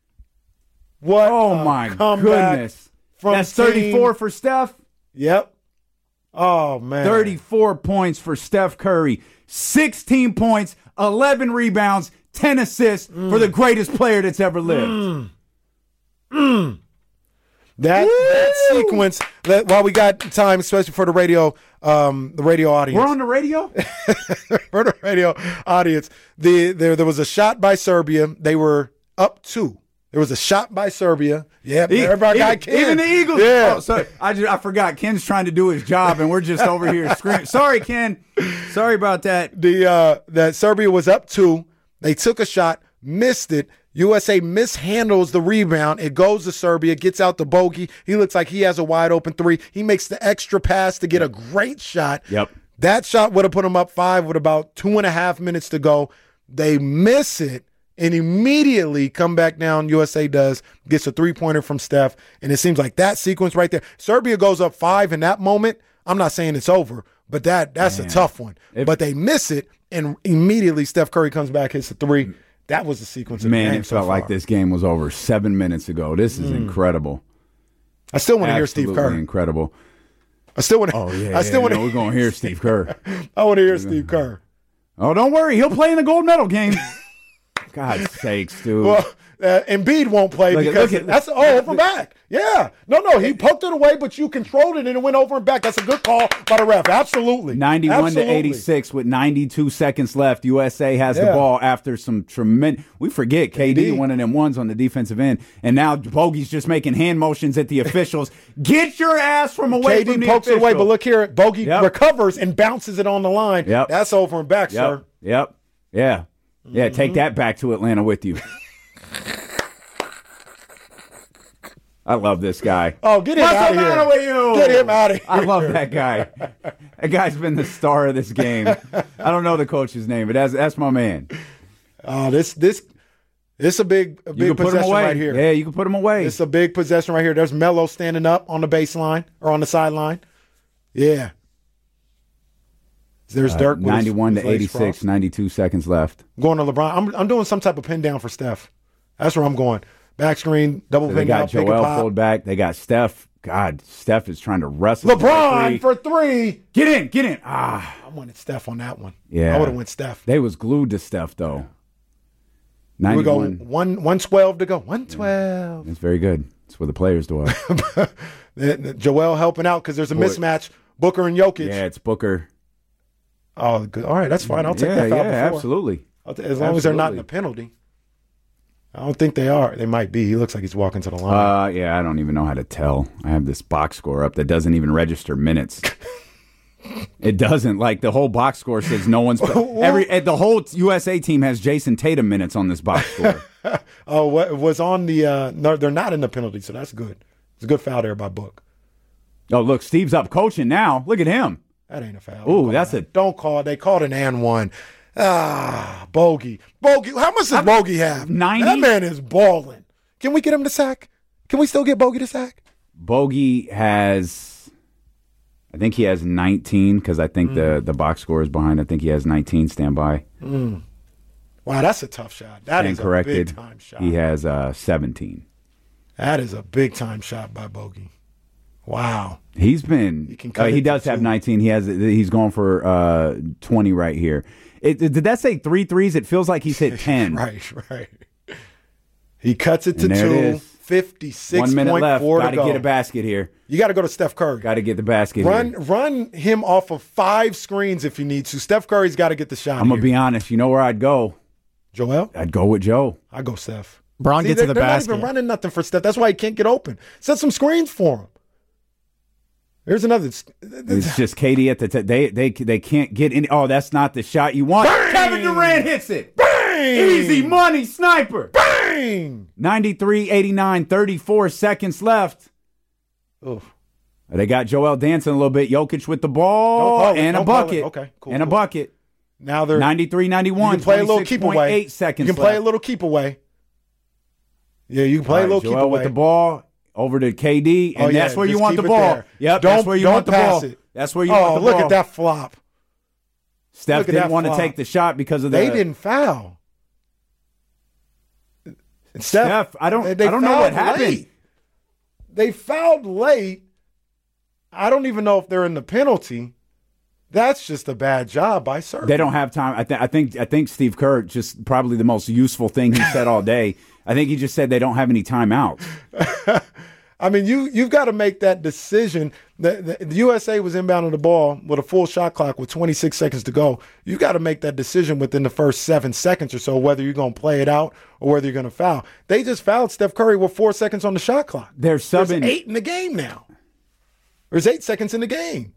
What Oh, my goodness. From That's thirty-four team. for Steph? Yep. Oh, man. thirty-four points for Steph Curry. sixteen points, eleven rebounds, ten assists mm. for the greatest player that's ever lived. Mm. Mm. That, that sequence, that, while we got time, especially for the radio, um, the radio audience. We're on the radio? For the radio audience. The, there, there was a shot by Serbia. They were up two. There was a shot by Serbia. Yeah, everybody got Ken. Even the Eagles. Yeah. Oh, sorry. I, just, I forgot. Ken's trying to do his job, and we're just over here screaming. Sorry, Ken. Sorry about that. The uh, that Serbia was up two. They took a shot, missed it. U S A mishandles the rebound. It goes to Serbia, gets out the Bogey. He looks like he has a wide open three. He makes the extra pass to get a great shot. Yep. That shot would have put him up five with about two and a half minutes to go. They miss it and immediately come back down. U S A does, gets a three-pointer from Steph, and it seems like that sequence right there. Serbia goes up five in that moment. I'm not saying it's over, but that that's Man. a tough one. If, but they miss it, and immediately Steph Curry comes back, hits a three. That was the sequence of Man, the game it so felt far. like this game was over seven minutes ago. This is mm. incredible. I still want to hear Steve Kerr. Incredible. I still want to. Oh yeah. I still yeah, want to. No, we're gonna hear Steve Kerr. I want to hear Steve Kerr. Oh, don't worry. He'll play in the gold medal game. God's sakes, dude. Well, uh, Embiid won't play Look at- because look at- that's oh over and back. Yeah, no, no, he poked it away, but you controlled it and it went over and back. That's a good call by the ref. Absolutely, ninety-one Absolutely. to eighty-six with ninety-two seconds left. U S A has the Yeah. ball after some tremendous. We forget K D, K D. one of them ones on the defensive end, and now Bogey's just making hand motions at the officials. Get your ass from away K D from the pokes it official. away, but look here, Bogey Yep. recovers and bounces it on the line. Yep. That's over and back, Yep. sir. Yep. Yeah. Yeah. Mm-hmm. Take that back to Atlanta with you. I love this guy. Oh, get him What's out the of here! matter with you? Get him out of here! I love that guy. That guy's been the star of this game. I don't know the coach's name, but that's that's my man. Oh, this this this a big a You big can put him possession away. right here. Yeah, you can put him away. It's a big possession right here. There's Melo standing up on the baseline or on the sideline. Yeah. There's Dirk. with his- ninety-one his to legs eighty-six, crossed. ninety-two seconds left. Going to LeBron. I'm I'm doing some type of pin down for Steph. That's where I'm going. Back screen, double So pin they down, got pick and Joel pop. pulled back. They got Steph. God, Steph is trying to wrestle. LeBron for for three. Get in, get in. Ah, I wanted Steph on that one. yeah. I would have went Steph. They was glued to Steph though. We go ninety-one. one one twelve to go. One twelve. It's very good. It's where the players do it. Joel helping out because there's a Boy. mismatch. Booker and Jokic. Yeah, it's Booker. Oh, good. All right, that's fine. I'll take yeah, that foul yeah, before. absolutely. I'll ta- as long as they're not in Absolutely. a penalty. I don't think they are. They might be. He looks like he's walking to the line. Uh, yeah, I don't even know how to tell. I have this box score up that doesn't even register minutes. It doesn't. Like the whole box score says no one's every the whole U S A team has Jason Tatum minutes on this box score. Oh, what was on the? Uh, no, they're not in the penalty, so that's good. It's a good foul there by Book. Oh, look, Steve's up coaching now. Look at him. That ain't a foul. Ooh, Don't call that's that. a- Don't call. They called an and one. Ah, Bogey. Bogey. How much does Bogey have? ninety? That man is balling. Can we get him to sack? Can we still get Bogey to sack? Bogey has, I think he has nineteen because I think Mm. the the box score is behind. I think he has nineteen. Stand by. Mm. Wow, that's a tough shot. That Stand is a corrected. big time shot. He has uh, seventeen. That is a big time shot by Bogey. Wow. He's been. He can uh, cut he it does to have two. nineteen. He has. He's going for uh, twenty right here. It, it- did that say three threes? It feels like he's hit ten. Right, right. He cuts it to And there it two. is. fifty-six One minute point left. four Got to to go. get a basket here. You got to go to Steph Curry. Got to get the basket Run, here. run him off of five screens if you need to. Steph Curry's got to get the shot. I'm gonna here. be honest. You know where I'd go? Joel. I'd go with Joe. I go Steph. Bron See, gets they're, to the they're basket. not even running nothing for Steph. That's why he can't get open. Set some screens for him. There's another. It's just K D at the t- they they they can't get any. Oh, that's not the shot you want. Bang! Kevin Durant hits it. Bang! Easy money, sniper. Bang! ninety-three eighty-nine, thirty-four seconds left. Oof. They got Joel dancing a little bit. Jokic with the Don't ball call it, and a don't call it. bucket. Okay, cool, And a cool. bucket. Now they're ninety-three ninety-one. You can play a little keep away. eight seconds You can play left. a little keep away. Yeah, you can play All a little right, keep Joel away. with the ball over to K D, and Oh, yeah, that's where you just want the keep it ball. there. Yep, Don't- that's where you don't want the pass ball. it. That's where you Oh, want the look ball. at that flop. Steph Look at didn't that want to flop. take the shot because of the. They didn't foul. Steph, Steph, I don't- they- they I don't know what fouled happened. late. They fouled late. I don't even know if they're in the penalty. That's just a bad job by Serge. They don't have time. I, th- I think. I think Steve Kerr just probably the most useful thing he said all day. I think he just said they don't have any timeouts. I mean, you you've got to make that decision. The, the, the U S A was inbounding the ball with a full shot clock with twenty-six seconds to go. You've got to make that decision within the first seven seconds or so, whether you're going to play it out or whether you're going to foul. They just fouled Steph Curry with four seconds on the shot clock. They're There's subbing. eight in the game now. There's eight seconds in the game.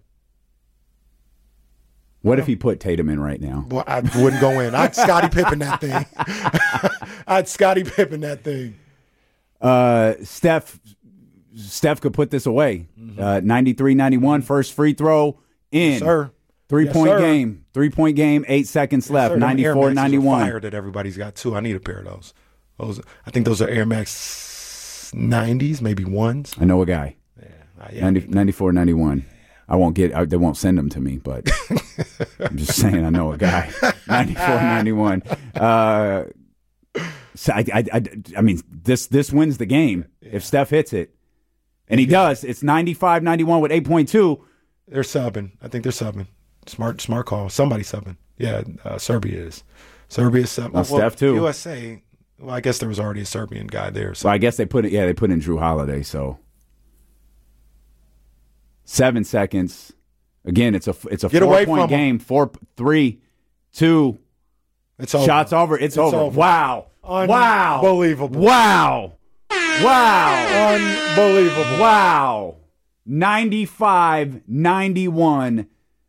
What if he put Tatum in right now? Well, I wouldn't go in. I'd Scottie Pippen that thing. I'd Scottie Pippen that thing. Uh, Steph. Steph could put this away. Uh, ninety-three ninety-one, first free throw in. Yes, sir. Three-point Yes, sir. game. Three-point game, eight seconds left. Sir, them Air ninety-four Maxes are ninety-one. Fire that everybody's got too. I need a pair of those. Those, I think those are Air Max nineties, maybe ones. I know a guy. Yeah, I- yeah. ninety, ninety-four ninety-one. I won't get. I, they won't send them to me, but I'm just saying I know a guy. ninety-four ninety-one. Uh, so I, I, I, I mean, this this wins the game if Steph hits it, and he does. It's ninety-five ninety-one with eight point two. They're subbing. I think they're subbing. Smart, smart call. Somebody subbing. Yeah, uh, Serbia is. Serbia is seven. Well, well, Steph, too. U S A, well, I guess there was already a Serbian guy there. So So I guess they put it. Yeah, they put in Drew Holiday. So seven seconds. Again, it's a it's a Get away four point from 'em. game. Four, three, two. it's over. Shots over. It's, It's over. over. Wow. Wow. Unbelievable. Wow. Wow. Unbelievable. Wow. ninety-five ninety-one.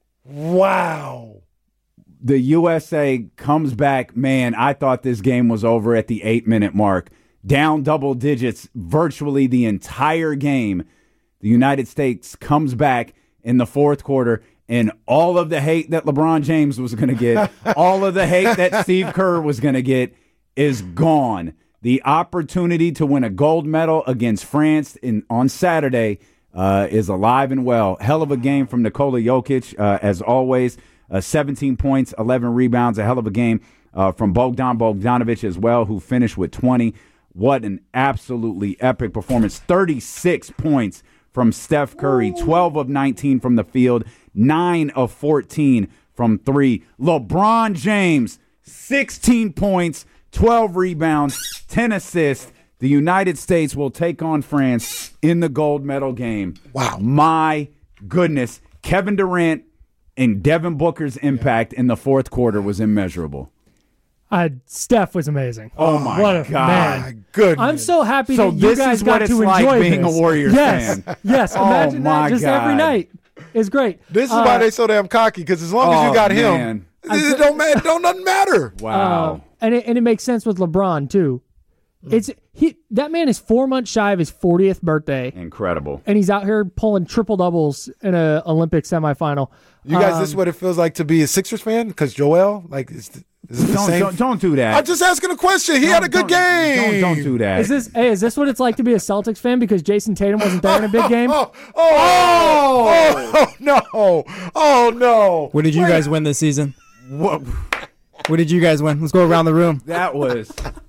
Wow. The U S A comes back. Man, I thought this game was over at the eight-minute mark. Down double digits virtually the entire game. The United States comes back in the fourth quarter, and all of the hate that LeBron James was going to get, all of the hate that Steve Kerr was going to get is gone. The opportunity to win a gold medal against France in, on Saturday uh, is alive and well. Hell of a game from Nikola Jokic, uh, as always. Uh, seventeen points, eleven rebounds, a hell of a game uh, from Bogdan Bogdanovic as well, who finished with twenty. What an absolutely epic performance. thirty-six points from Steph Curry, twelve of nineteen from the field, nine of fourteen from three. LeBron James, sixteen points, twelve rebounds, ten assists. The United States will take on France in the gold medal game. Wow. My goodness. Kevin Durant and Devin Booker's impact in the fourth quarter was immeasurable. Uh, Steph was amazing. Oh, my what a God. man. My goodness. I'm so happy So that you this guys is got what it's to like enjoy being a this. Warriors yes. fan. Yes, Oh, imagine my that just every God. night. It's great. This is Uh, why they so damn cocky, because as long as Oh, you got man. him, it don't, ma- it don't nothing matter. Wow. Uh, and it, and it makes sense with LeBron too. It's he that man is four months shy of his fortieth birthday, Incredible. and he's out here pulling triple doubles in a Olympic semifinal. You guys, Um, this is what it feels like to be a Sixers fan? Because Joel, like, is, is it the Don't, same? don't, don't do that. I'm just asking a question. He had a good Don't- game. Don't, don't do that. Is this hey? Is this what it's like to be a Celtics fan because Jason Tatum wasn't there in a big game? Oh, oh, oh, oh, no. Oh, no. What did you guys win this season? What? What did you guys win? Let's go around the room. That was.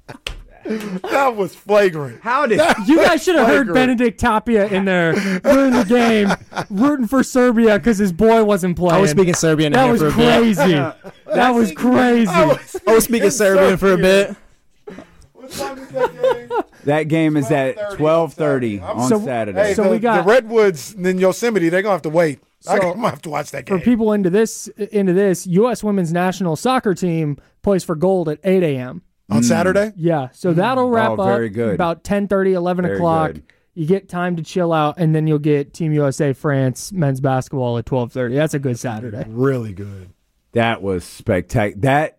That was flagrant. How did. You guys should have heard Flagrant. Benedict Tapia in there during the game, rooting for Serbia because his boy wasn't playing. I was speaking Serbian in That here was for a bit. crazy. That was crazy. I was speaking Serbian for a bit. What time is that game? That game is at twelve thirty on So- Saturday. Hey, So the, we got- the Redwoods and then Yosemite, they're going to have to wait. I'm So- going to have to watch that game. For people into this, into this, U S women's national soccer team plays for gold at eight a.m. On Saturday? Yeah, so that'll wrap Oh, very up good. about ten thirty, eleven Very o'clock. good. You get time to chill out, and then you'll get Team U S A France men's basketball at twelve thirty. That's a good Saturday. Really good. That was spectacular. That.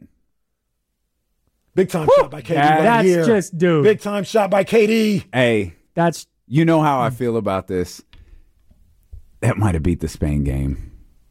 Big time shot by K D That- right That's here. just, dude. Big time shot by K D. Hey, That's you know how I feel about this. That might have beat the Spain game.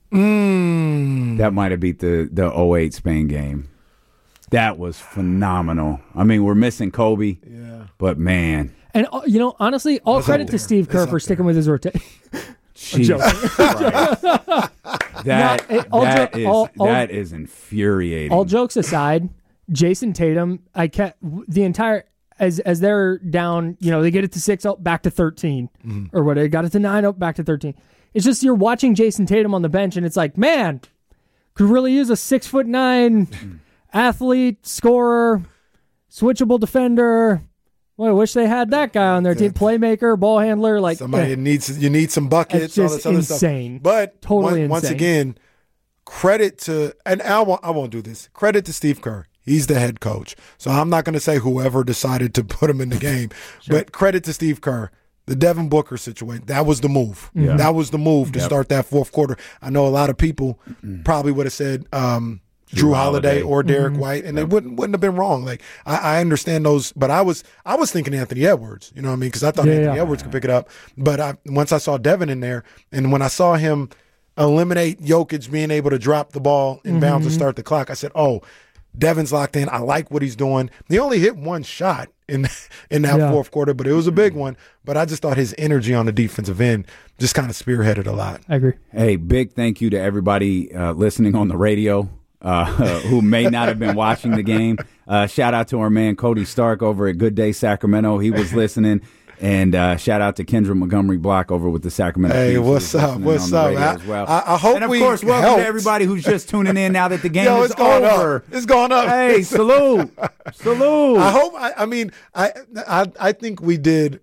Mm. That might have beat the the oh eight Spain game. That was phenomenal. I mean, we're missing Kobe. Yeah. But man, and uh, you know, honestly, all It's credit up to there. Steve Kerr It's for up sticking there. with his rotation. Jesus Christ. That, it- all that jo- is all- all- that is infuriating. All jokes aside, Jason Tatum, I kept the entire as as they're down, you know, they get it to six, oh, back to thirteen, Mm-hmm. or what? They got it to nine, oh, back to thirteen. It's just you're watching Jason Tatum on the bench, and it's like, man, could really use a six foot nine athlete, scorer, switchable defender. Well, I wish they had that guy on their team, playmaker, ball handler, like Somebody eh. that needs you need some buckets. It's all just this other insane. Stuff. But Totally on- once insane. again, credit to and I won't I won't do this. Credit to Steve Kerr. He's the head coach. So I'm not going to say whoever decided to put him in the game, but credit to Steve Kerr. The Devin Booker situation, that was the move. Yeah. That was the move to Yep. start that fourth quarter. I know a lot of people probably would have said um, Drew, Holiday, Holiday. or Derek Mm-hmm. White, and they wouldn't wouldn't have been wrong. Like I, I understand those, but I was I was thinking Anthony Edwards. You know what I mean? Because I thought Yeah, Anthony yeah. Edwards could pick it up. But I, once I saw Devin in there, and when I saw him eliminate Jokic being able to drop the ball in bounds and Mm-hmm. start the clock, I said, "Oh, Devin's locked in. I like what he's doing." He only hit one shot in in that Yeah. fourth quarter, but it was a big one. But I just thought his energy on the defensive end just kind of spearheaded a lot. I agree. Hey, big thank you to everybody uh, listening on the radio uh, who may not have been watching the game. Uh, shout out to our man Cody Stark over at Good Day Sacramento. He was listening. And uh, shout out to Kendra Montgomery Block over with the Sacramento Hey, Kings, what's who's up? listening What's on the up? radio I, as well. I, I hope and of we course, welcome helped. to everybody who's just tuning in now that the game Yo, is it's going over. up. It's going up. Hey, salute, salute. I hope. I, I mean, I, I I think we did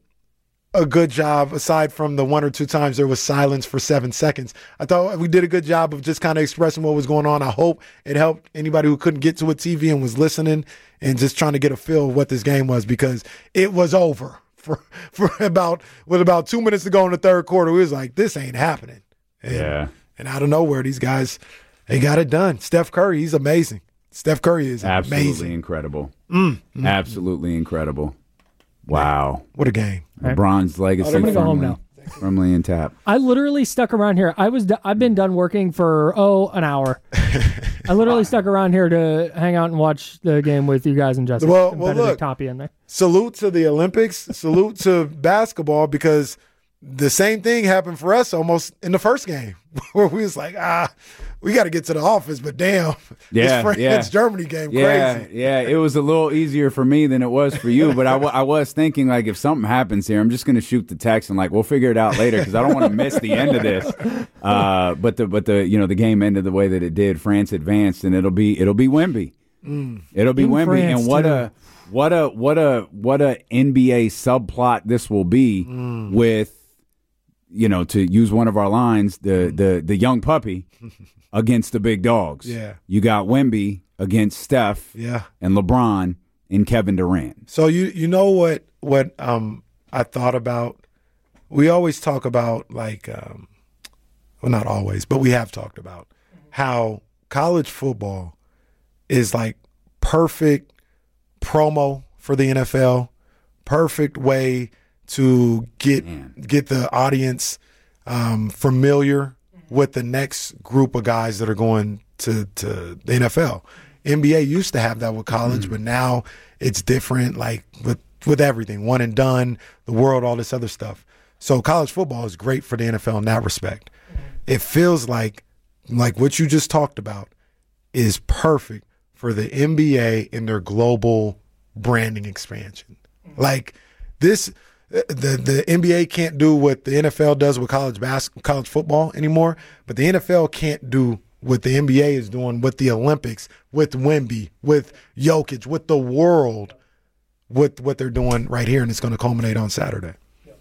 a good job. Aside from the one or two times there was silence for seven seconds, I thought we did a good job of just kind of expressing what was going on. I hope it helped anybody who couldn't get to a T V and was listening and just trying to get a feel of what this game was, because it was over for for about with about two minutes to go in the third quarter. We was like, this ain't happening. And, yeah. And out of nowhere, these guys, they got it done. Steph Curry, he's amazing. Steph Curry is Absolutely amazing. incredible. Mm, mm, Absolutely incredible. Wow. What a game. LeBron's legacy I'm gonna go firmly, home firmly intact. I literally stuck around here. I was. I've been done working for oh an hour. I literally stuck around here to hang out and watch the game with you guys and Justin. Well, and well, Benedict look. Toppy in there. Salute to the Olympics. Salute to basketball, because the same thing happened for us almost in the first game, where we was like, ah, we got to get to the office, but damn, Yeah, this France yeah. Germany game Yeah, crazy. yeah. It was a little easier for me than it was for you, but I, w- I was thinking, like, if something happens here, I'm just going to shoot the text and, like, we'll figure it out later, because I don't want to miss the end of this. Uh, but the but the you know the game ended the way that it did. France advanced, and it'll be it'll be Wemby. Mm. It'll be In Wemby, France, and what too. a what a what a what a N B A subplot this will be Mm. with, you know, to use one of our lines, the the the young puppy against the big dogs. Yeah. You got Wemby against Steph Yeah. and LeBron and Kevin Durant. So you you know what what um I thought about? We always talk about, like, um, well, not always, but we have talked about how college football is like perfect promo for the N F L, perfect way to get Man. get the audience um, familiar with the next group of guys that are going to, to the N F L. N B A used to have that with college, but now it's different, like with, with everything, one and done, the world, all this other stuff. So college football is great for the N F L in that respect. It feels like, like what you just talked about is perfect for the N B A in their global branding expansion. Like this, the the N B A can't do what the N F L does with college bas- college football anymore, but the N F L can't do what the N B A is doing with the Olympics, with Wemby, with Jokic, with the world, with what they're doing right here, and it's going to culminate on Saturday.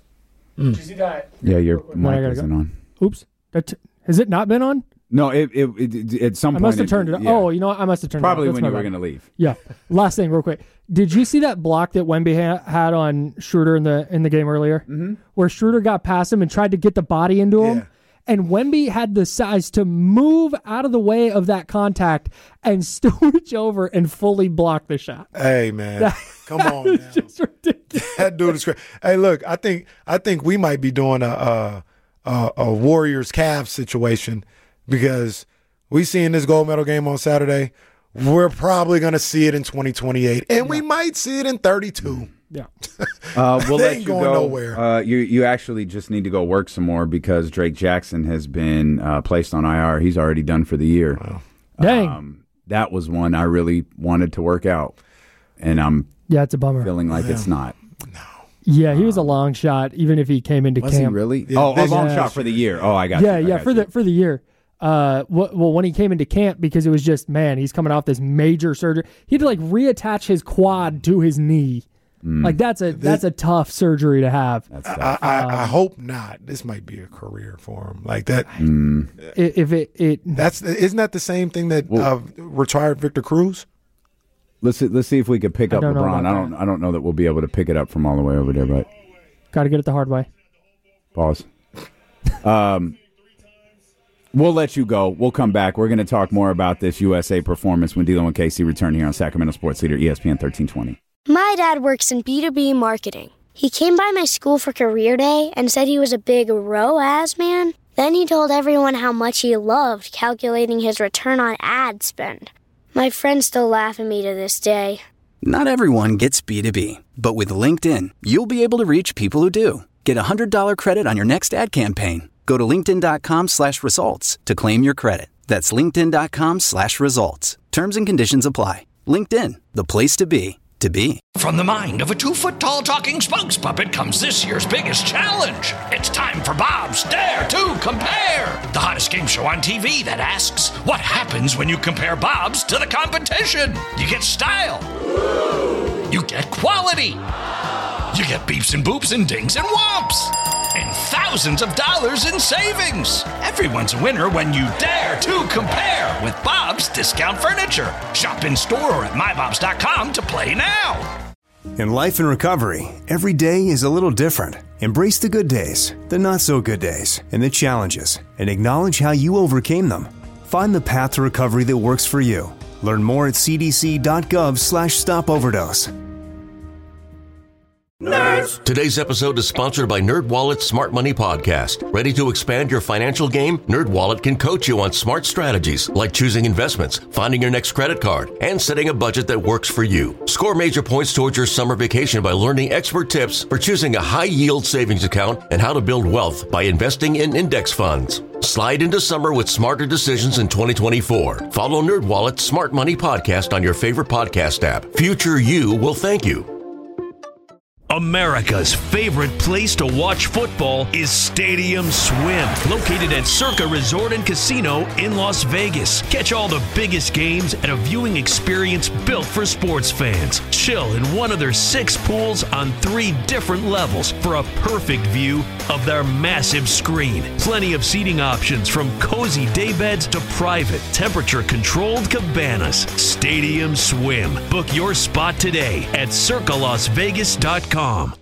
Did you see that? Yeah, your No, I mic gotta isn't go. on. Oops. That has it not been on? No, it, it, it, it at some I point must have it- turned it on. yeah. Oh, you know what? I must have turned Probably it on. when That's you my were bad. going to leave. Yeah. Last thing, real quick. Did you see that block that Wemby ha- had on Schroeder in the in the game earlier, mm-hmm. where Schroeder got past him and tried to get the body into him, Yeah. and Wemby had the size to move out of the way of that contact and switch over and fully block the shot. Hey man, come on now. It's just ridiculous. That dude is crazy. Hey, look, I think I think we might be doing a a, a, a Warriors Cavs situation, because we seeing this gold medal game on Saturday. We're probably going to see it in twenty twenty-eight, and we might see it in thirty-two. Yeah. Uh, we'll They let ain't you going go. nowhere. Uh, you you actually just need to go work some more, because Drake Jackson has been uh, placed on I R. He's already done for the year. Dang. Um, that was one I really wanted to work out, and I'm Yeah, it's a bummer. feeling like it's not. Yeah, he was a long shot, even if he came into Was camp. he really? Yeah, oh, a this- long Yeah. shot for the year. Oh, I got Yeah, you. I yeah, got for you. the for the year. Uh, wh- well, when he came into camp, because it was just, man, he's coming off this major surgery. He had to like reattach his quad to his knee. Like that's a that's a tough surgery to have. That's I, tough. I, Um, I hope not. This might be a career for him. Like that. Mm. I- If it it That's isn't that the same thing that uh, retired Victor Cruz? Let's see, let's see if we could pick I up don't know LeBron. about I don't I don't know that we'll be able to pick it up from all the way over there, but got to get it the hard way. pause. Um, we'll let you go. We'll come back. We're going to talk more about this U S A performance when D'Lo and K C return here on Sacramento Sports Leader E S P N thirteen twenty. My dad works in B two B marketing. He came by my school for career day and said he was a big R O A S man. Then he told everyone how much he loved calculating his return on ad spend. My friends still laugh at me to this day. Not everyone gets B two B, but with LinkedIn, you'll be able to reach people who do. Get a one hundred dollars credit on your next ad campaign. Go to linkedin.com slash results to claim your credit. That's linkedin.com slash results. Terms and conditions apply. LinkedIn, the place to be, to be. From the mind of a two-foot-tall talking spokes puppet comes this year's biggest challenge. It's time for Bob's Dare to Compare, the hottest game show on T V that asks, what happens when you compare Bob's to the competition? You get style. You get quality. You get beeps and boops and dings and whomps. And thousands of dollars in savings. Everyone's a winner when you dare to compare with Bob's Discount Furniture. Shop in store or at my bobs dot com to play now. In life and recovery, every day is a little different. Embrace the good days, the not so good days, and the challenges, and acknowledge how you overcame them. Find the path to recovery that works for you. Learn more at c d c dot gov slash stop overdose. Nerds. Today's episode is sponsored by NerdWallet's Smart Money Podcast. Ready to expand your financial game? NerdWallet can coach you on smart strategies like choosing investments, finding your next credit card, and setting a budget that works for you. Score major points towards your summer vacation by learning expert tips for choosing a high-yield savings account and how to build wealth by investing in index funds. Slide into summer with smarter decisions in twenty twenty-four. Follow NerdWallet's Smart Money Podcast on your favorite podcast app. Future you will thank you. America's favorite place to watch football is Stadium Swim, located at Circa Resort and Casino in Las Vegas. Catch all the biggest games at a viewing experience built for sports fans. Chill in one of their six pools on three different levels for a perfect view of their massive screen. Plenty of seating options from cozy daybeds to private, temperature-controlled cabanas. Stadium Swim. Book your spot today at circa las vegas dot com.